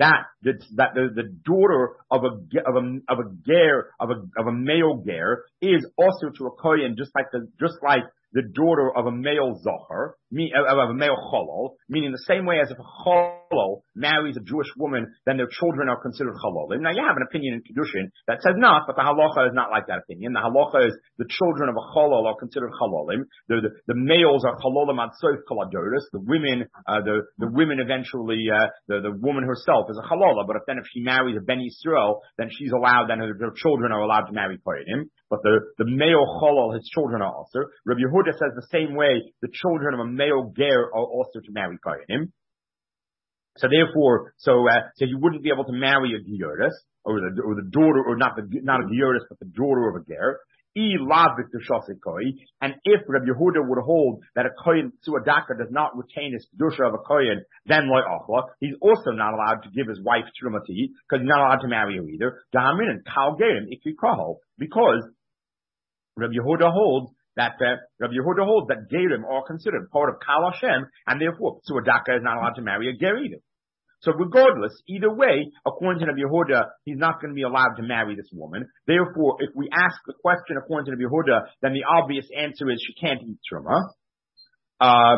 that the, that the, the daughter of a of a of a ger of a of a male ger is also to a kohen, just like the just like the daughter of a male zohar, me, of a male cholol, meaning the same way as if a cholol marries a Jewish woman, then their children are considered chololim. Now you have an opinion in Kedushin that says not, but the halacha is not like that opinion. The halacha is the children of a cholol are considered chololim. The, the, the males are chololim ad soif koladoris. The women, uh, the, the women eventually, uh, the, the woman herself is a chalola, but if then if she marries a Ben Yisrael, then she's allowed, then her, her children are allowed to marry Kohanim. But the, the male cholol, his children are also. Rabbi Yehuda says the same way, the children of a male ger are also to marry Kohanim. So therefore, so, uh, so you wouldn't be able to marry a Gioris, or the, or the daughter, or not the, not a Gioris, but the daughter of a ger. E lavik the koi. And if Rabbi Yehuda would hold that a kohen suadaka does not retain his kedusha of a kohen, then loy achla, he's also not allowed to give his wife truma to eat, because he's not allowed to marry her either. Dahamin and kal gerim ikri krahol, because Rabbi Yehuda holds that uh, Rabbi Yehuda holds that gerim are considered part of Kal Hashem, and therefore suadaka is not allowed to marry a ger either. So regardless, either way, according to Rabbi Yehuda, he's not going to be allowed to marry this woman. Therefore, if we ask the question according to Rabbi Yehuda, then the obvious answer is she can't eat truma. Uh,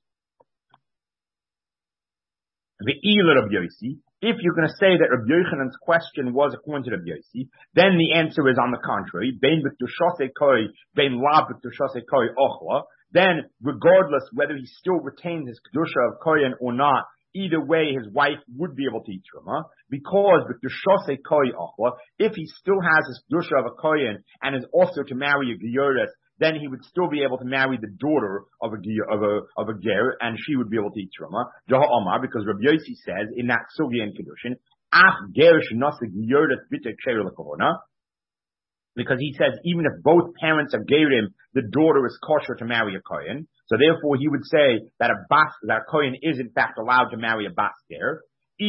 the Ela Rabbi Yossi. If you're going to say that Rabbi Yochanan's question was according to Rabbi Yossi, then the answer is on the contrary. Bein b'kedushasei koi, bein la b'kedushasei koi ochla. Then, regardless whether he still retains his kedusha of kohen or not, either way, his wife would be able to eat truma, because with the shosei koi achla, if he still has his kedusha of a kohen and is also to marry a gioris, then he would still be able to marry the daughter of a of a of a ger, and she would be able to eat truma. Jaha Omar, because Rabbi Yossi says in that sugi and kedushin, af ger shenasa gioris b'tek sheir lekohona. Because he says even if both parents are gerim, the daughter is kosher to marry a kohen. So therefore, he would say that a bas, that a kohen is in fact allowed to marry a bas ger.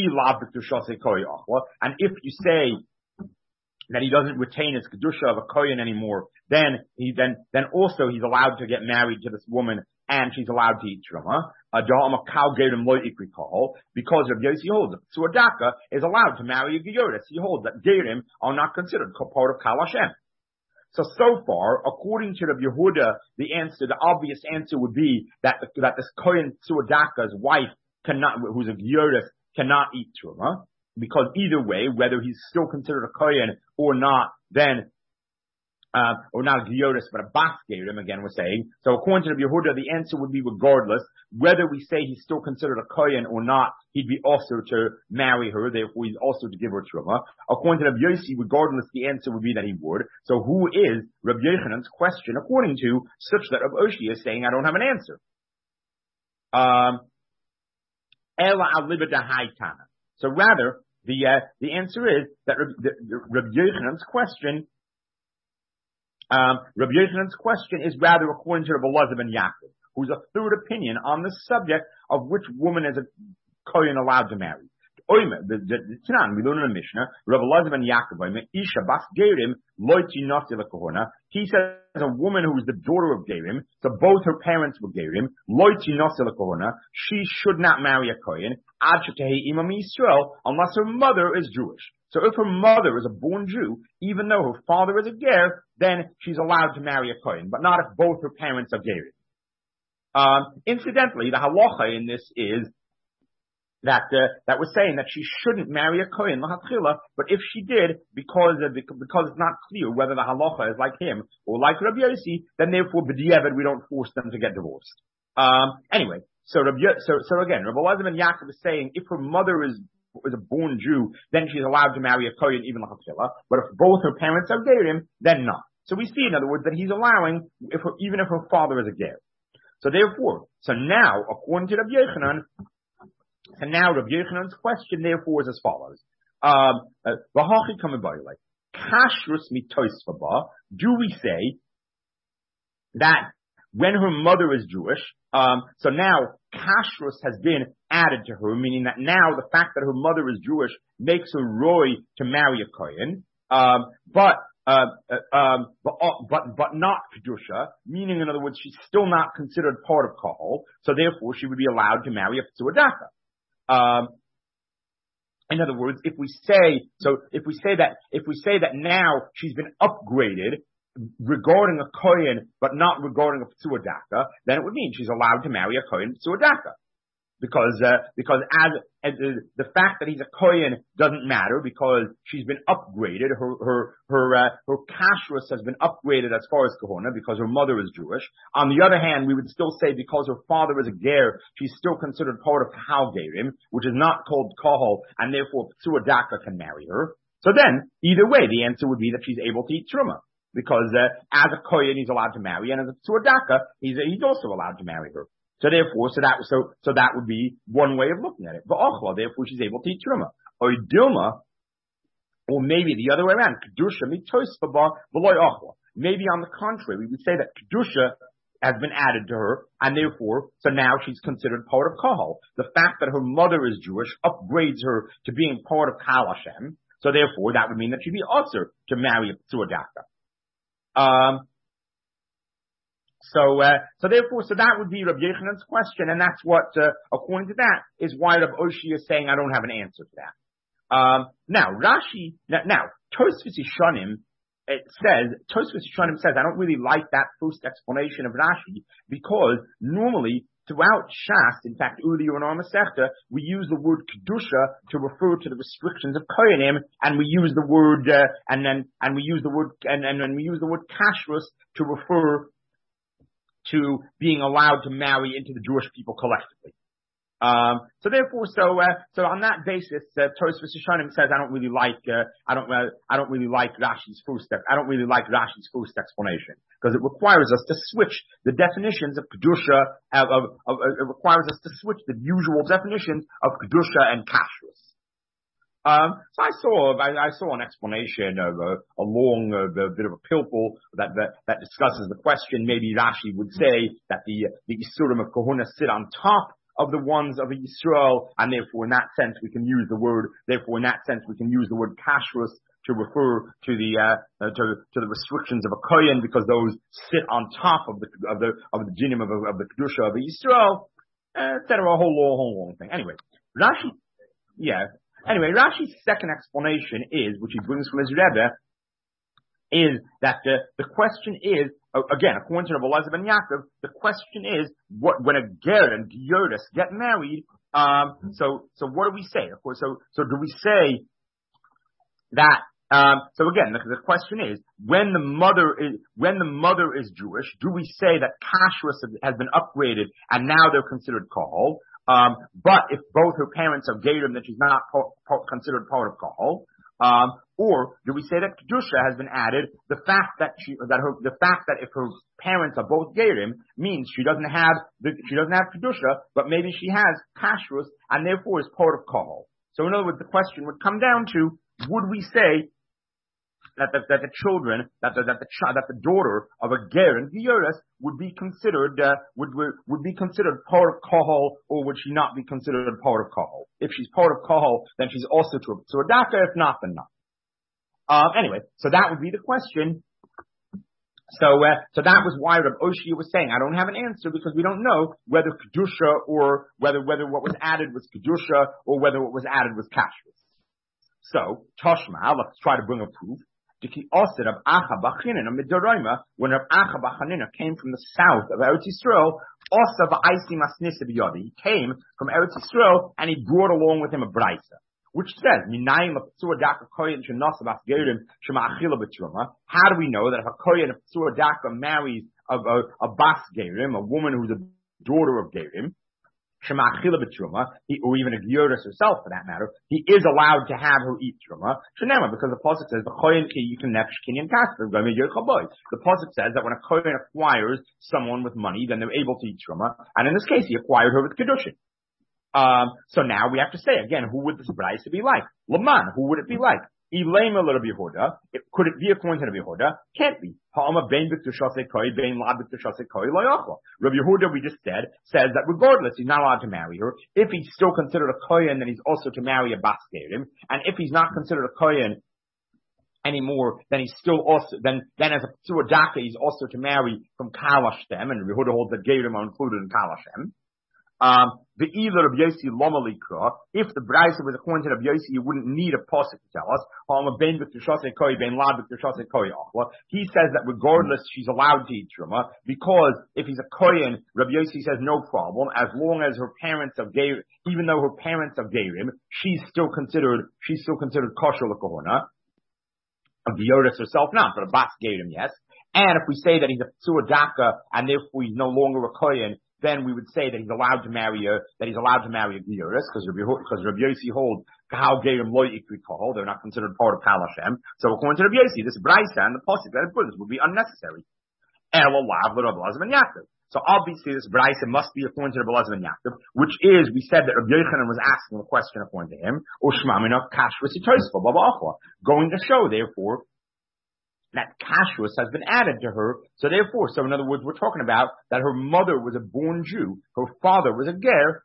And if you say that he doesn't retain his kedusha of a kohen anymore, then he then then also he's allowed to get married to this woman, and she's allowed to eat truma. Because Rabbi Yossi holds it. So Suadaka is allowed to marry a gioris. He holds that gerim are not considered part of Kal Hashem. So, so far, according to Rabbi Yehuda, the answer, the obvious answer would be that, that this Kohen Suadaka's wife cannot, who's a Gioris, cannot eat Truma, because either way, whether he's still considered a Kohen or not, then, uh, or not a Gioris, but a Bas Gerim, again, we're saying. So according to Rabbi Yehuda, the answer would be regardless, whether we say he's still considered a Kohen or not, he'd be also to marry her, therefore he's also to give her Truma. According to Rabbi Yossi, regardless, the answer would be that he would. So who is Rabbi Yochanan's question according to, such that Rabbi Oshi is saying, I don't have an answer. Um, Ela alibada haitana. So rather, the, uh, the answer is that Rabbi, Rabbi Yochanan's question Um, Rabbi Yochanan's question is rather according to Rabbi Elazar ben Yaakov, who's a third opinion on the subject of which woman is a kohen allowed to marry. Oime, the, the, the Tanan, we learn in the Mishnah, Rabbi Elazar ben Yaakov, Isha bas gerim, loiti nasi lekohona. He says a woman who is the daughter of gerim, so both her parents were gerim, loiti nasi lekohona, she should not marry a kohen, ad shetehi imam Yisrael, unless her mother is Jewish. So if her mother is a born Jew, even though her father is a ger, then she's allowed to marry a kohen, but not if both her parents are gerim. Um, incidentally, the halacha in this is that uh, that was saying that she shouldn't marry a kohen l'hatchila, but if she did, because of the, because it's not clear whether the halacha is like him or like Rabbi Yossi, then therefore b'diavad we don't force them to get divorced. Um, anyway, so Rabbi, so so again, Rabbi Elazar ben Yaakov is saying if her mother is is a born Jew, then she's allowed to marry a kohen even l'hatchila, but if both her parents are gerim, then not. So we see, in other words, that he's allowing if her, even if her father is a ger. So therefore, so now according to Rabbi Yochanan. And now Rabbi Yochanan's question, therefore, is as follows. Um, uh, do we say that when her mother is Jewish, um, so now kashrus has been added to her, meaning that now the fact that her mother is Jewish makes her roy to marry a kohen, um, but Uh, uh, um, but, uh, but, but not kedusha, meaning in other words, she's still not considered part of kahal, so therefore she would be allowed to marry a suadaka. Um, In other words, if we say, so if we say that, if we say that now she's been upgraded regarding a Kohen, but not regarding a P'tua Daka, then it would mean she's allowed to marry a Kohen P'tua Daka. Because, uh, because as, as uh, the fact that he's a Kohen doesn't matter because she's been upgraded. Her, her, her, uh, her kashrus has been upgraded as far as Kahuna because her mother is Jewish. On the other hand, we would still say because her father is a Ger, she's still considered part of Kahal Gerim, which is not called Kahal, and therefore P'tua Daka can marry her. So then, either way, the answer would be that she's able to eat Truma. Because, uh, as a Kohen, he's allowed to marry, and as a P'tua Daka, he's, he's also allowed to marry her. So therefore, so that, so, so that would be one way of looking at it. V'ochla, therefore she's able to eat Truma. Or Dilma, or maybe the other way around, Kedusha mitoispa ba v'loy ochla. Maybe on the contrary, we would say that Kedusha has been added to her, and therefore, so now she's considered part of Kahal. The fact that her mother is Jewish upgrades her to being part of Kahal Hashem, so therefore that would mean that she'd be usher to marry a P'tua Daka. Um, So, uh, so therefore, so that would be Rabbi Yechanan's question, and that's what, uh, according to that, is why Rabbi Oshi is saying I don't have an answer to that. Um, now, Rashi, now, now Tosfos Yishanim, it says, Tosfos Yishanim says, I don't really like that first explanation of Rashi, because normally, throughout Shas, in fact, earlier in our Masechta, we use the word Kedusha to refer to the restrictions of Kohanim, and we use the word, uh, and then, and we use the word, and, and, and we use the word Kashrus to refer to being allowed to marry into the Jewish people collectively. Um, so therefore, so, uh, so on that basis, uh, Tosfos Yishanim says, I don't really like, uh, I don't, uh, I don't really like Rashi's first, I don't really like Rashi's first explanation, because it requires us to switch the definitions of Kedusha, of, of, of, it requires us to switch the usual definitions of Kedusha and Kashrus. Um, so I saw, I, I saw an explanation of a, a long, uh, a bit of a pilpul that, that, that discusses the question. Maybe Rashi would say that the, the Yisurim of Kohuna sit on top of the ones of Yisrael, and therefore in that sense we can use the word, therefore in that sense we can use the word kashrus to refer to the, uh, uh to, to the restrictions of a Kohen, because those sit on top of the, of the, of the dinim of, of the Kedusha of Yisrael, uh, et cetera, a whole long, whole long thing. Anyway, Rashi, yeah. Anyway, Rashi's second explanation is, which he brings from his Rebbe, is that the, the question is, again, according to Rabbi Elazar ben Yaakov, the question is, what, when a ger and gyoris get married, um, so, so what do we say? Of course, so, so do we say that, um, so again, the, the question is, when the mother is, when the mother is Jewish, do we say that kashrus has been upgraded and now they're considered kahal? Um, but if both her parents are Gerim, then she's not po- po- considered part of Kahal. Um, or do we say that Kedusha has been added? The fact that she, that her, the fact that if her parents are both Gerim means she doesn't have, the, she doesn't have Kedusha, but maybe she has Kashrus and therefore is part of Kahal. So in other words, the question would come down to, would we say that the, that the children, that the, that the child, that the daughter of a ger and gyoris would be considered, uh, would, would be considered part of kahal, or would she not be considered part of kahal? If she's part of kahal, then she's also to a daka. If not, then not. Um, anyway, so that would be the question. So, uh, so that was why Reb Oshia was saying, I don't have an answer because we don't know whether kedusha or whether, whether what was added was kedusha or whether what was added was kashrus. So, Toshma, let's try to bring a proof. When Rav Acha Bachanina came from the south of Eretz Yisrael, he came from Eretz Yisrael and he brought along with him a brisa, which says, how do we know that if a kohen of P'tua Daka marries a, a, a bas gerim, a woman who's a daughter of gerim, he, or even a gyoris herself for that matter, he is allowed to have her eat truma. Because the pasuk says, the pasuk says that when a kohen acquires someone with money, then they're able to eat truma. And in this case, he acquired her with kedushin. Um, so now we have to say again, who would this brisa be like? Laman, who would it be like? Ilema Rabbi Yehuda. Could it be according to Rabbi Yehuda? Can't be. Ha'ama bein b'ktushasei koi, bein la b'ktushasei koi lo yochla. Rabbi Yehuda, we just said, says that regardless, he's not allowed to marry her. If he's still considered a kohen, then he's also to marry a bas gerim. And if he's not considered a kohen anymore, then he's still also, then, then as a P'tua Daka, he's also to marry from Kal Hashem, and Rabbi Yehuda holds that gerim are included in Kal Hashem. Um, the either of Yossi Loma Likra, if the Braisa was according to Rabbi Yossi, you wouldn't need a pasuk to tell us. He says that regardless, she's allowed to eat truma, because if he's a kohen, Rabbi Yossi says no problem, as long as her parents are gay, even though her parents are gayrim, she's still considered, she's still considered kosher l'kohona. Of the Yoris herself, not, but a bas gayrim, yes. And if we say that he's a psua daka, and therefore he's no longer a kohen, then we would say that he's allowed to marry a, that he's allowed to marry a Gioris, because Rabbi, because Rabbi Yossi holds, Kahal Gerim Loy Ikri Kahal, they're not considered part of Kal Hashem. So according to Rabbi Yossi, this Braisa and the Pasuk that it put would be unnecessary. So obviously this Braisa must be according to Rabbi Elazar ben Yaakov, which is, we said that Rabbi Yochanan was asking the question according to him, going to show, therefore, that kashrus has been added to her. So therefore, so in other words, we're talking about that her mother was a born Jew, her father was a ger,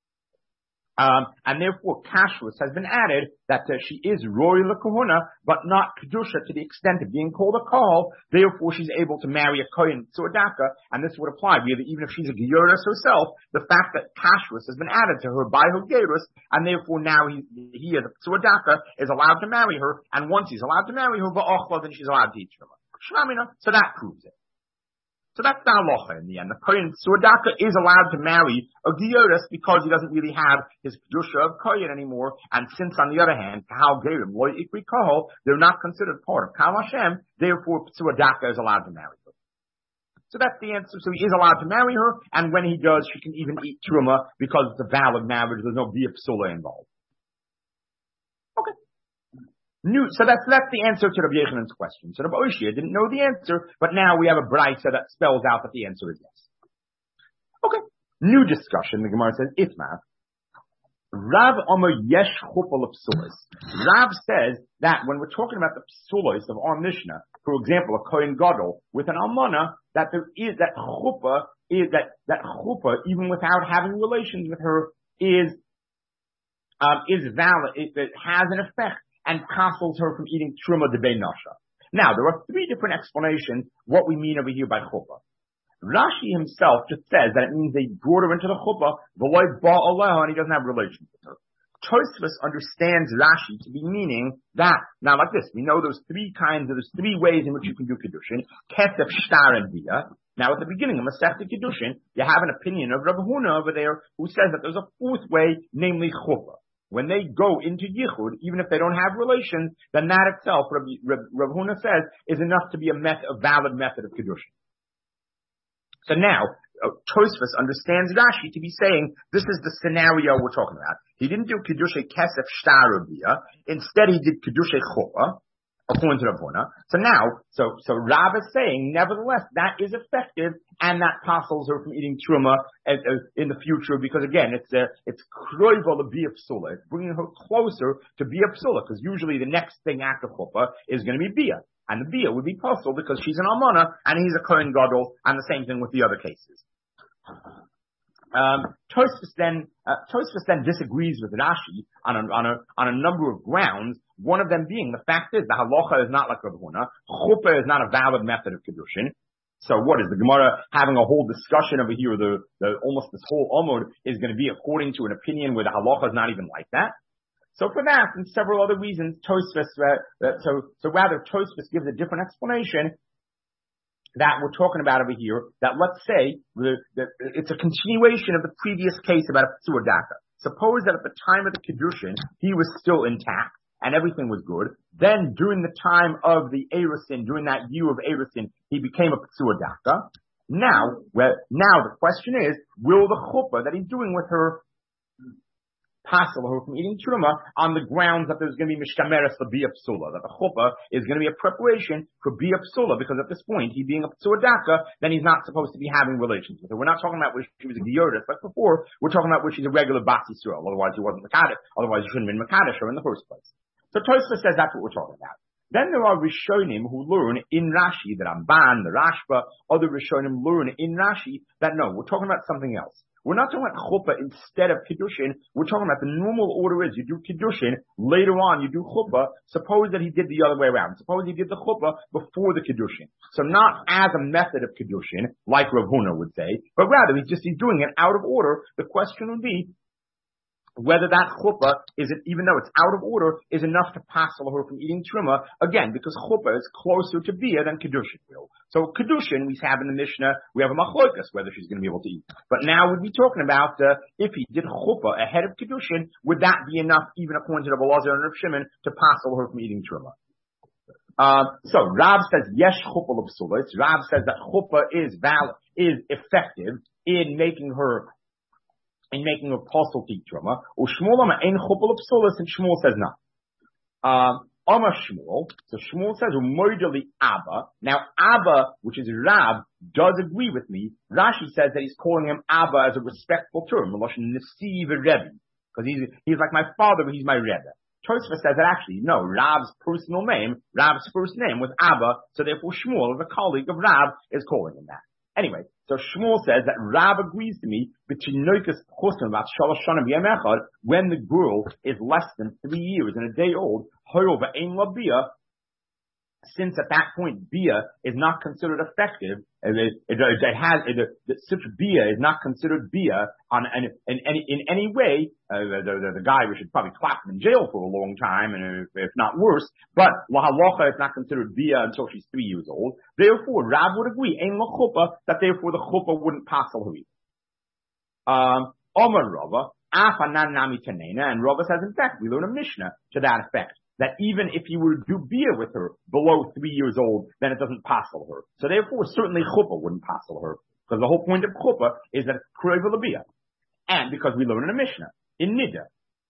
um, and therefore kashrus has been added that uh, she is royal kahuna, but not kedusha to the extent of being called a kahal. Therefore, she's able to marry a kohen tzedakah, and this would apply really even if she's a geirus herself. The fact that kashrus has been added to her by her geirus, and therefore now he, he as a tzedakah is allowed to marry her, and once he's allowed to marry her, va'ochla, then she's allowed to eat shema. Shmamina, so that proves it. So that's the halacha in the end. The kohen tzedakah is allowed to marry a geirus because he doesn't really have his kedusha of kohen anymore. And since, on the other hand, kahal gerim loy ikri kahal, they're not considered part of Kal Hashem. Therefore, tzedakah is allowed to marry her. So that's the answer. So he is allowed to marry her, and when he does, she can even eat truma because it's a valid marriage. There's no bia psula involved. Okay. New, so that's, that's the answer to Rabbi Yechanan's question. So Rabbi Oshia didn't know the answer, but now we have a Braisa that spells out that the answer is yes. Okay. New discussion. The Gemara says, Itma. Rav Omer Yesh Chupal Psulas. Rav says that when we're talking about the psulas of our Mishnah, for example, a Kohen Gadol with an Almana, that there is, that chuppah is, that, that chuppah, even without having relations with her, is, um, is valid, it, it has an effect, and castles her from eating truma de nasha. Now, there are three different explanations what we mean over here by chuppah. Rashi himself just says that it means they brought her into the chuppah, v'loy ba'aleha, and he doesn't have relations with her. Tosfos understands Rashi to be meaning that, now like this, we know those three kinds, there's three ways in which you can do Kiddushin, Kesef, Shtar, and Bia. Now at the beginning of Masechta Kiddushin, you have an opinion of Rav Huna over there who says that there's a fourth way, namely chuppah. When they go into Yichud, even if they don't have relations, then that itself, Rav, Rav, Rav Huna says, is enough to be a, method, a valid method of Kiddushin. So now, uh, Tosfos understands Rashi to be saying, this is the scenario we're talking about. He didn't do Kiddushay Kesef Shtar Rabia. Instead, he did Kiddushay Chuppah, according to Rav Huna. So now, so, so Rav is saying, nevertheless, that is effective, and that passels her from eating truma uh, uh, in the future, because again, it's uh, it's kroiva the bia psula. It's bringing her closer to bia psula, because usually the next thing after chuppah is going to be bia. And the bia would be puzzled because she's an almana, and he's a kohen gadol, and the same thing with the other cases. Um, Tosfos then, uh, Tosfos then disagrees with Rashi on a, on a, on a number of grounds. One of them being the fact is the halacha is not like Rav Huna. Chuppah is not a valid method of Kiddushin. So what is the Gemara having a whole discussion over here? The, the, almost this whole Omod is going to be according to an opinion where the halacha is not even like that. So for that and several other reasons, Tosfos, uh, so, so rather Tosfos gives a different explanation that we're talking about over here, that let's say the, the, it's a continuation of the previous case about a Psua Daka. Suppose that at the time of the Kiddushin, he was still intact and everything was good. Then during the time of the Erusin, during that year of Erusin, he became a Psua Daka. Now, well, now the question is, will the chuppah that he's doing with her passel her from eating truma on the grounds that there's going to be mishkameres for bia psula, that the chuppah is going to be a preparation for bia psula, because at this point, he being a psua daka, then he's not supposed to be having relations with her. We're not talking about where she was a giyordis, like before. We're talking about where she's a regular bas yisrael. Otherwise, he wasn't mekadesh. Otherwise, he shouldn't have been mekadesh her in the first place. So Tosfos says that's what we're talking about. Then there are Rishonim who learn in Rashi, the Ramban, the Rashba, other Rishonim learn in Rashi that no, we're talking about something else. We're not talking about chuppah instead of kiddushin. We're talking about the normal order is you do kiddushin, later on you do chuppah. Suppose that he did the other way around. Suppose he did the chuppah before the kiddushin. So not as a method of kiddushin, like Rav Huna would say, but rather he's just he's doing it out of order. The question would be whether that chuppah is it, even though it's out of order, is enough to passel her from eating truma, again, because chuppah is closer to bia than kedushin will. So kedushin we have in the Mishnah, we have a machlokas, whether she's going to be able to eat. But now we'd be talking about, uh, if he did chuppah ahead of kedushin, would that be enough, even according to the Elazar and Rav Shimon, to passel her from eating truma? Uh, so Rav says, yesh chuppah l'psulis. Rav says that chuppah is valid, is effective in making her in making a apostle to eat truma, or Shmuel Amar ein chuppah l'psulis, and Shmuel says no. Um, Amar Shmuel, so Shmuel says u'moideli Abba. Now Abba, which is Rab, does agree with me. Rashi says that he's calling him Abba as a respectful term, Meloshin Nesiv Rebbe, because he's he's like my father, but he's my Rebbe. Tosfos says that actually no, Rab's personal name, Rab's first name was Abba, so therefore Shmuel, as a colleague of Rab, is calling him that. Anyway, so Shmuel says that Rab agrees to me between Noikas Chosim about Shalosh Shana B'Yem Echad when the girl is less than three years and a day old. However, Ein La Bia, since at that point Bia is not considered effective, it, it, it, it has it, it, such Bia is not considered Bia on in, in any in any way. Uh, the, the, the guy we should probably clap him in jail for a long time, and if, if not worse. But La Halacha is not considered Bia until she's three years old. Therefore, Rav would agree Ein La Chuppah that therefore the Chuppah wouldn't pass al her. Um, Omar Rava Afanan Nami Tanena, and Rava says in fact we learn a Mishnah to that effect, that even if you were to do bia with her below three years old, then it doesn't passel her. So therefore, certainly chuppah wouldn't passel her, because the whole point of chuppah is that it's kreva lebia, and because we learn in a Mishnah in Nida,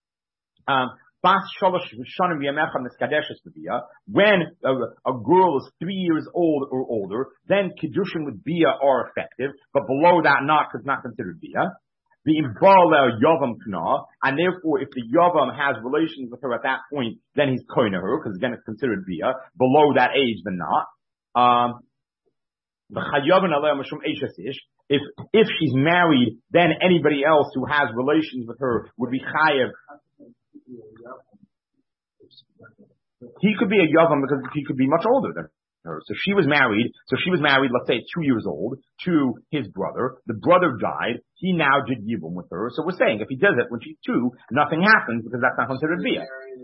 um, bas shalosh shanim v'yamecha miskadeshes bia, when a, a girl is three years old or older, then kiddushin with bia are effective, but below that not, because it's not considered bia. The Imbala Yavam Kna, and therefore if the Yavam has relations with her at that point, then he's koina her, because again it's considered bia. Below that age, then not. Um, if, if she's married, then anybody else who has relations with her would be chayev. He could be a Yavam because he could be much older than her. So she was married, so she was married, let's say two years old, to his brother. The brother died. He now did Yibum with her. So we're saying if he does it when she's two, nothing happens because that's not considered Bia.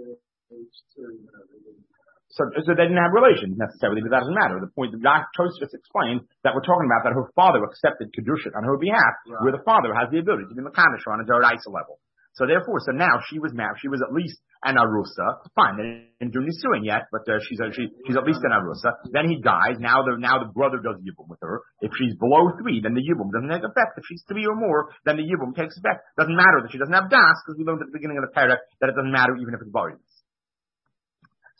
So, so they didn't have relations necessarily, but that doesn't matter. The point that Tosfos explained that we're talking about that her father accepted Kedushin on her behalf, right, where the father has the ability to be Mekadosh on a Doraisa level. So therefore, so now she was married, she was at least an Arusa. Fine, they didn't do Nisuin yet, but uh, she's, uh, she, she's at least an Arusa. Then he dies, now the, now the brother does Yibum with her. If she's below three, then the Yibum doesn't take effect. If she's three or more, then the Yibum takes effect. Doesn't matter that she doesn't have Das, because we learned at the beginning of the parak that it doesn't matter even if it's Baris. So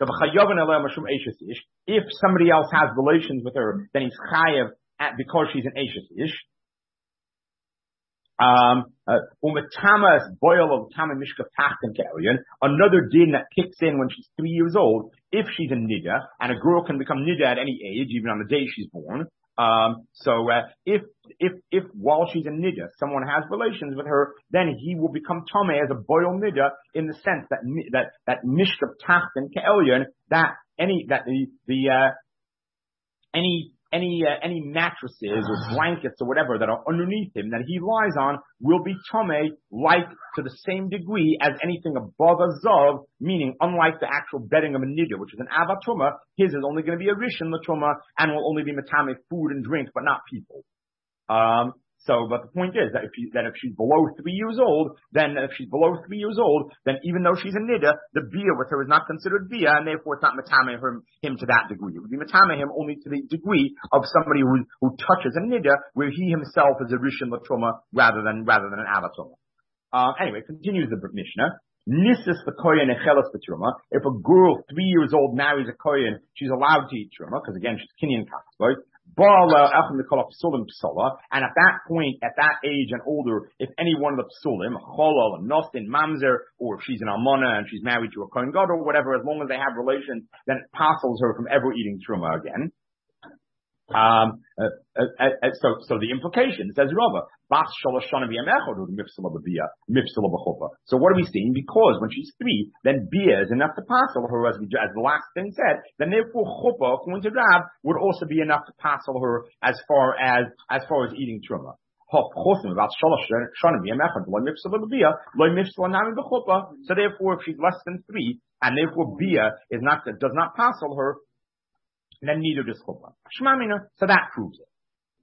if somebody else has relations with her, then he's chayev at, because she's an Eishes Ish. Um, uh, another din that kicks in when she's three years old, if she's a nida, and a girl can become nida at any age, even on the day she's born. Um, so, uh, if, if, if while she's a nida, someone has relations with her, then he will become tameh as a boil nida in the sense that, that, that mishkav tachten ke'elyon, that any, that the, the, uh, any, Any, uh, any mattresses or blankets or whatever that are underneath him that he lies on will be tameh, like to the same degree as anything above a zav, meaning unlike the actual bedding of a nidya, which is an avatuma, his is only going to be a rishon latuma and will only be matame food and drink, but not people. Um, So, but the point is that if she, that if she's below three years old, then if she's below three years old, then even though she's a nida, the bia with her is not considered bia, and therefore it's not matame him, him to that degree. It would be matame him only to the degree of somebody who who touches a nida, where he himself is a rishon latruma rather than rather than an avatuma. Uh, anyway, continues the Mishnah. Nisis the kohen echelas b'truma. If a girl three years old marries a kohen, she's allowed to eat truma because again she's kinyan kasvot. And at that point, at that age and older, if any one of the psulim, cholol, nosin, mamzer, or if she's an almana and she's married to a kohen gadol or whatever, as long as they have relations, then it passels her from ever eating truma again. Um, uh, uh, uh, so, so the implication says Rava, so what are we seeing? Because when she's three, then bia is enough to pass over her, as, we, as the last thing said. Then therefore chuppah, according to Rab, would also be enough to pass over her as far as as far as eating truma. So therefore, if she's less than three, and therefore bia is not does not pass over her, then neither does chuppah. Shmamina, so that proves it.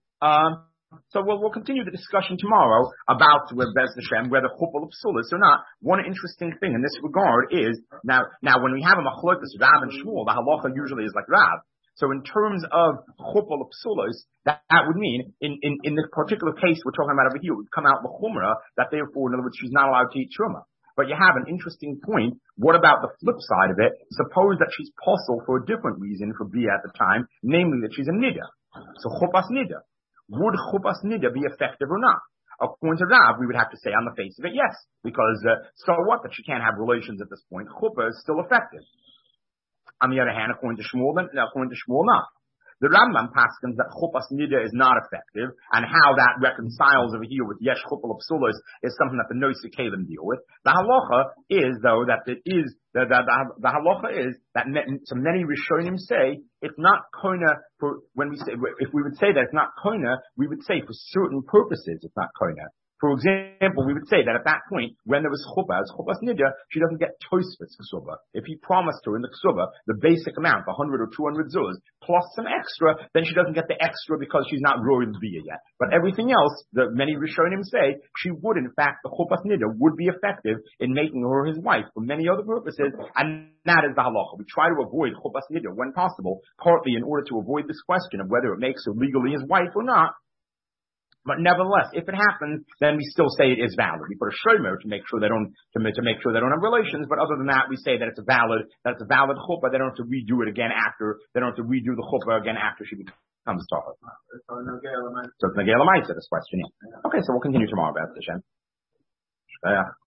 Um, so we'll, we'll continue the discussion tomorrow about where Bez Hashem, whether chuppah psulis or not. One interesting thing in this regard is, now, now when we have a machlokes Rav and Shmuel, the halacha usually is like Rav. So in terms of chuppah psulis, that, that would mean, in, in, in this particular case we're talking about over here, it would come out l'chumra, that therefore, in other words, she's not allowed to eat truma. But you have an interesting point. What about the flip side of it? Suppose that she's possible for a different reason for Bia at the time, namely that she's a nida. So chupas nida. Would chupas nida be effective or not? According to Rav, we would have to say on the face of it, yes. Because, uh, so what that she can't have relations at this point? Chuppah is still effective. On the other hand, according to Shmuel, then, according to Shmuel, not. The Rambam paskins that chupas nida is not effective, and how that reconciles over here with yesh chuppah l'psulos is something that the Nosei Kalim deal with. The halacha is, though, that it is the the, the, the halacha is that so many Rishonim say it's not kona for when we say if we would say that it's not kona, we would say for certain purposes it's not kona. For example, we would say that at that point, when there was chuppah, as chuppah's nida, she doesn't get tosfos ksuba. If he promised her in the ksuba the basic amount, one hundred or two hundred zuz, plus some extra, then she doesn't get the extra because she's not royal bia yet. But everything else, the many Rishonim say, she would in fact, the chuppah's nida would be effective in making her his wife for many other purposes, and that is the halacha. We try to avoid chuppah's nida when possible, partly in order to avoid this question of whether it makes her legally his wife or not. But nevertheless, if it happens, then we still say it is valid. We put a shomer to make sure they don't to, to make sure they don't have relations. But other than that, we say that it's a valid that it's a valid chuppah. They don't have to redo it again after. They don't have to redo the chuppah again after she becomes tahor. So it's negei l'maisa, this question. Yeah. Okay, so we'll continue tomorrow, B'ez Hashem.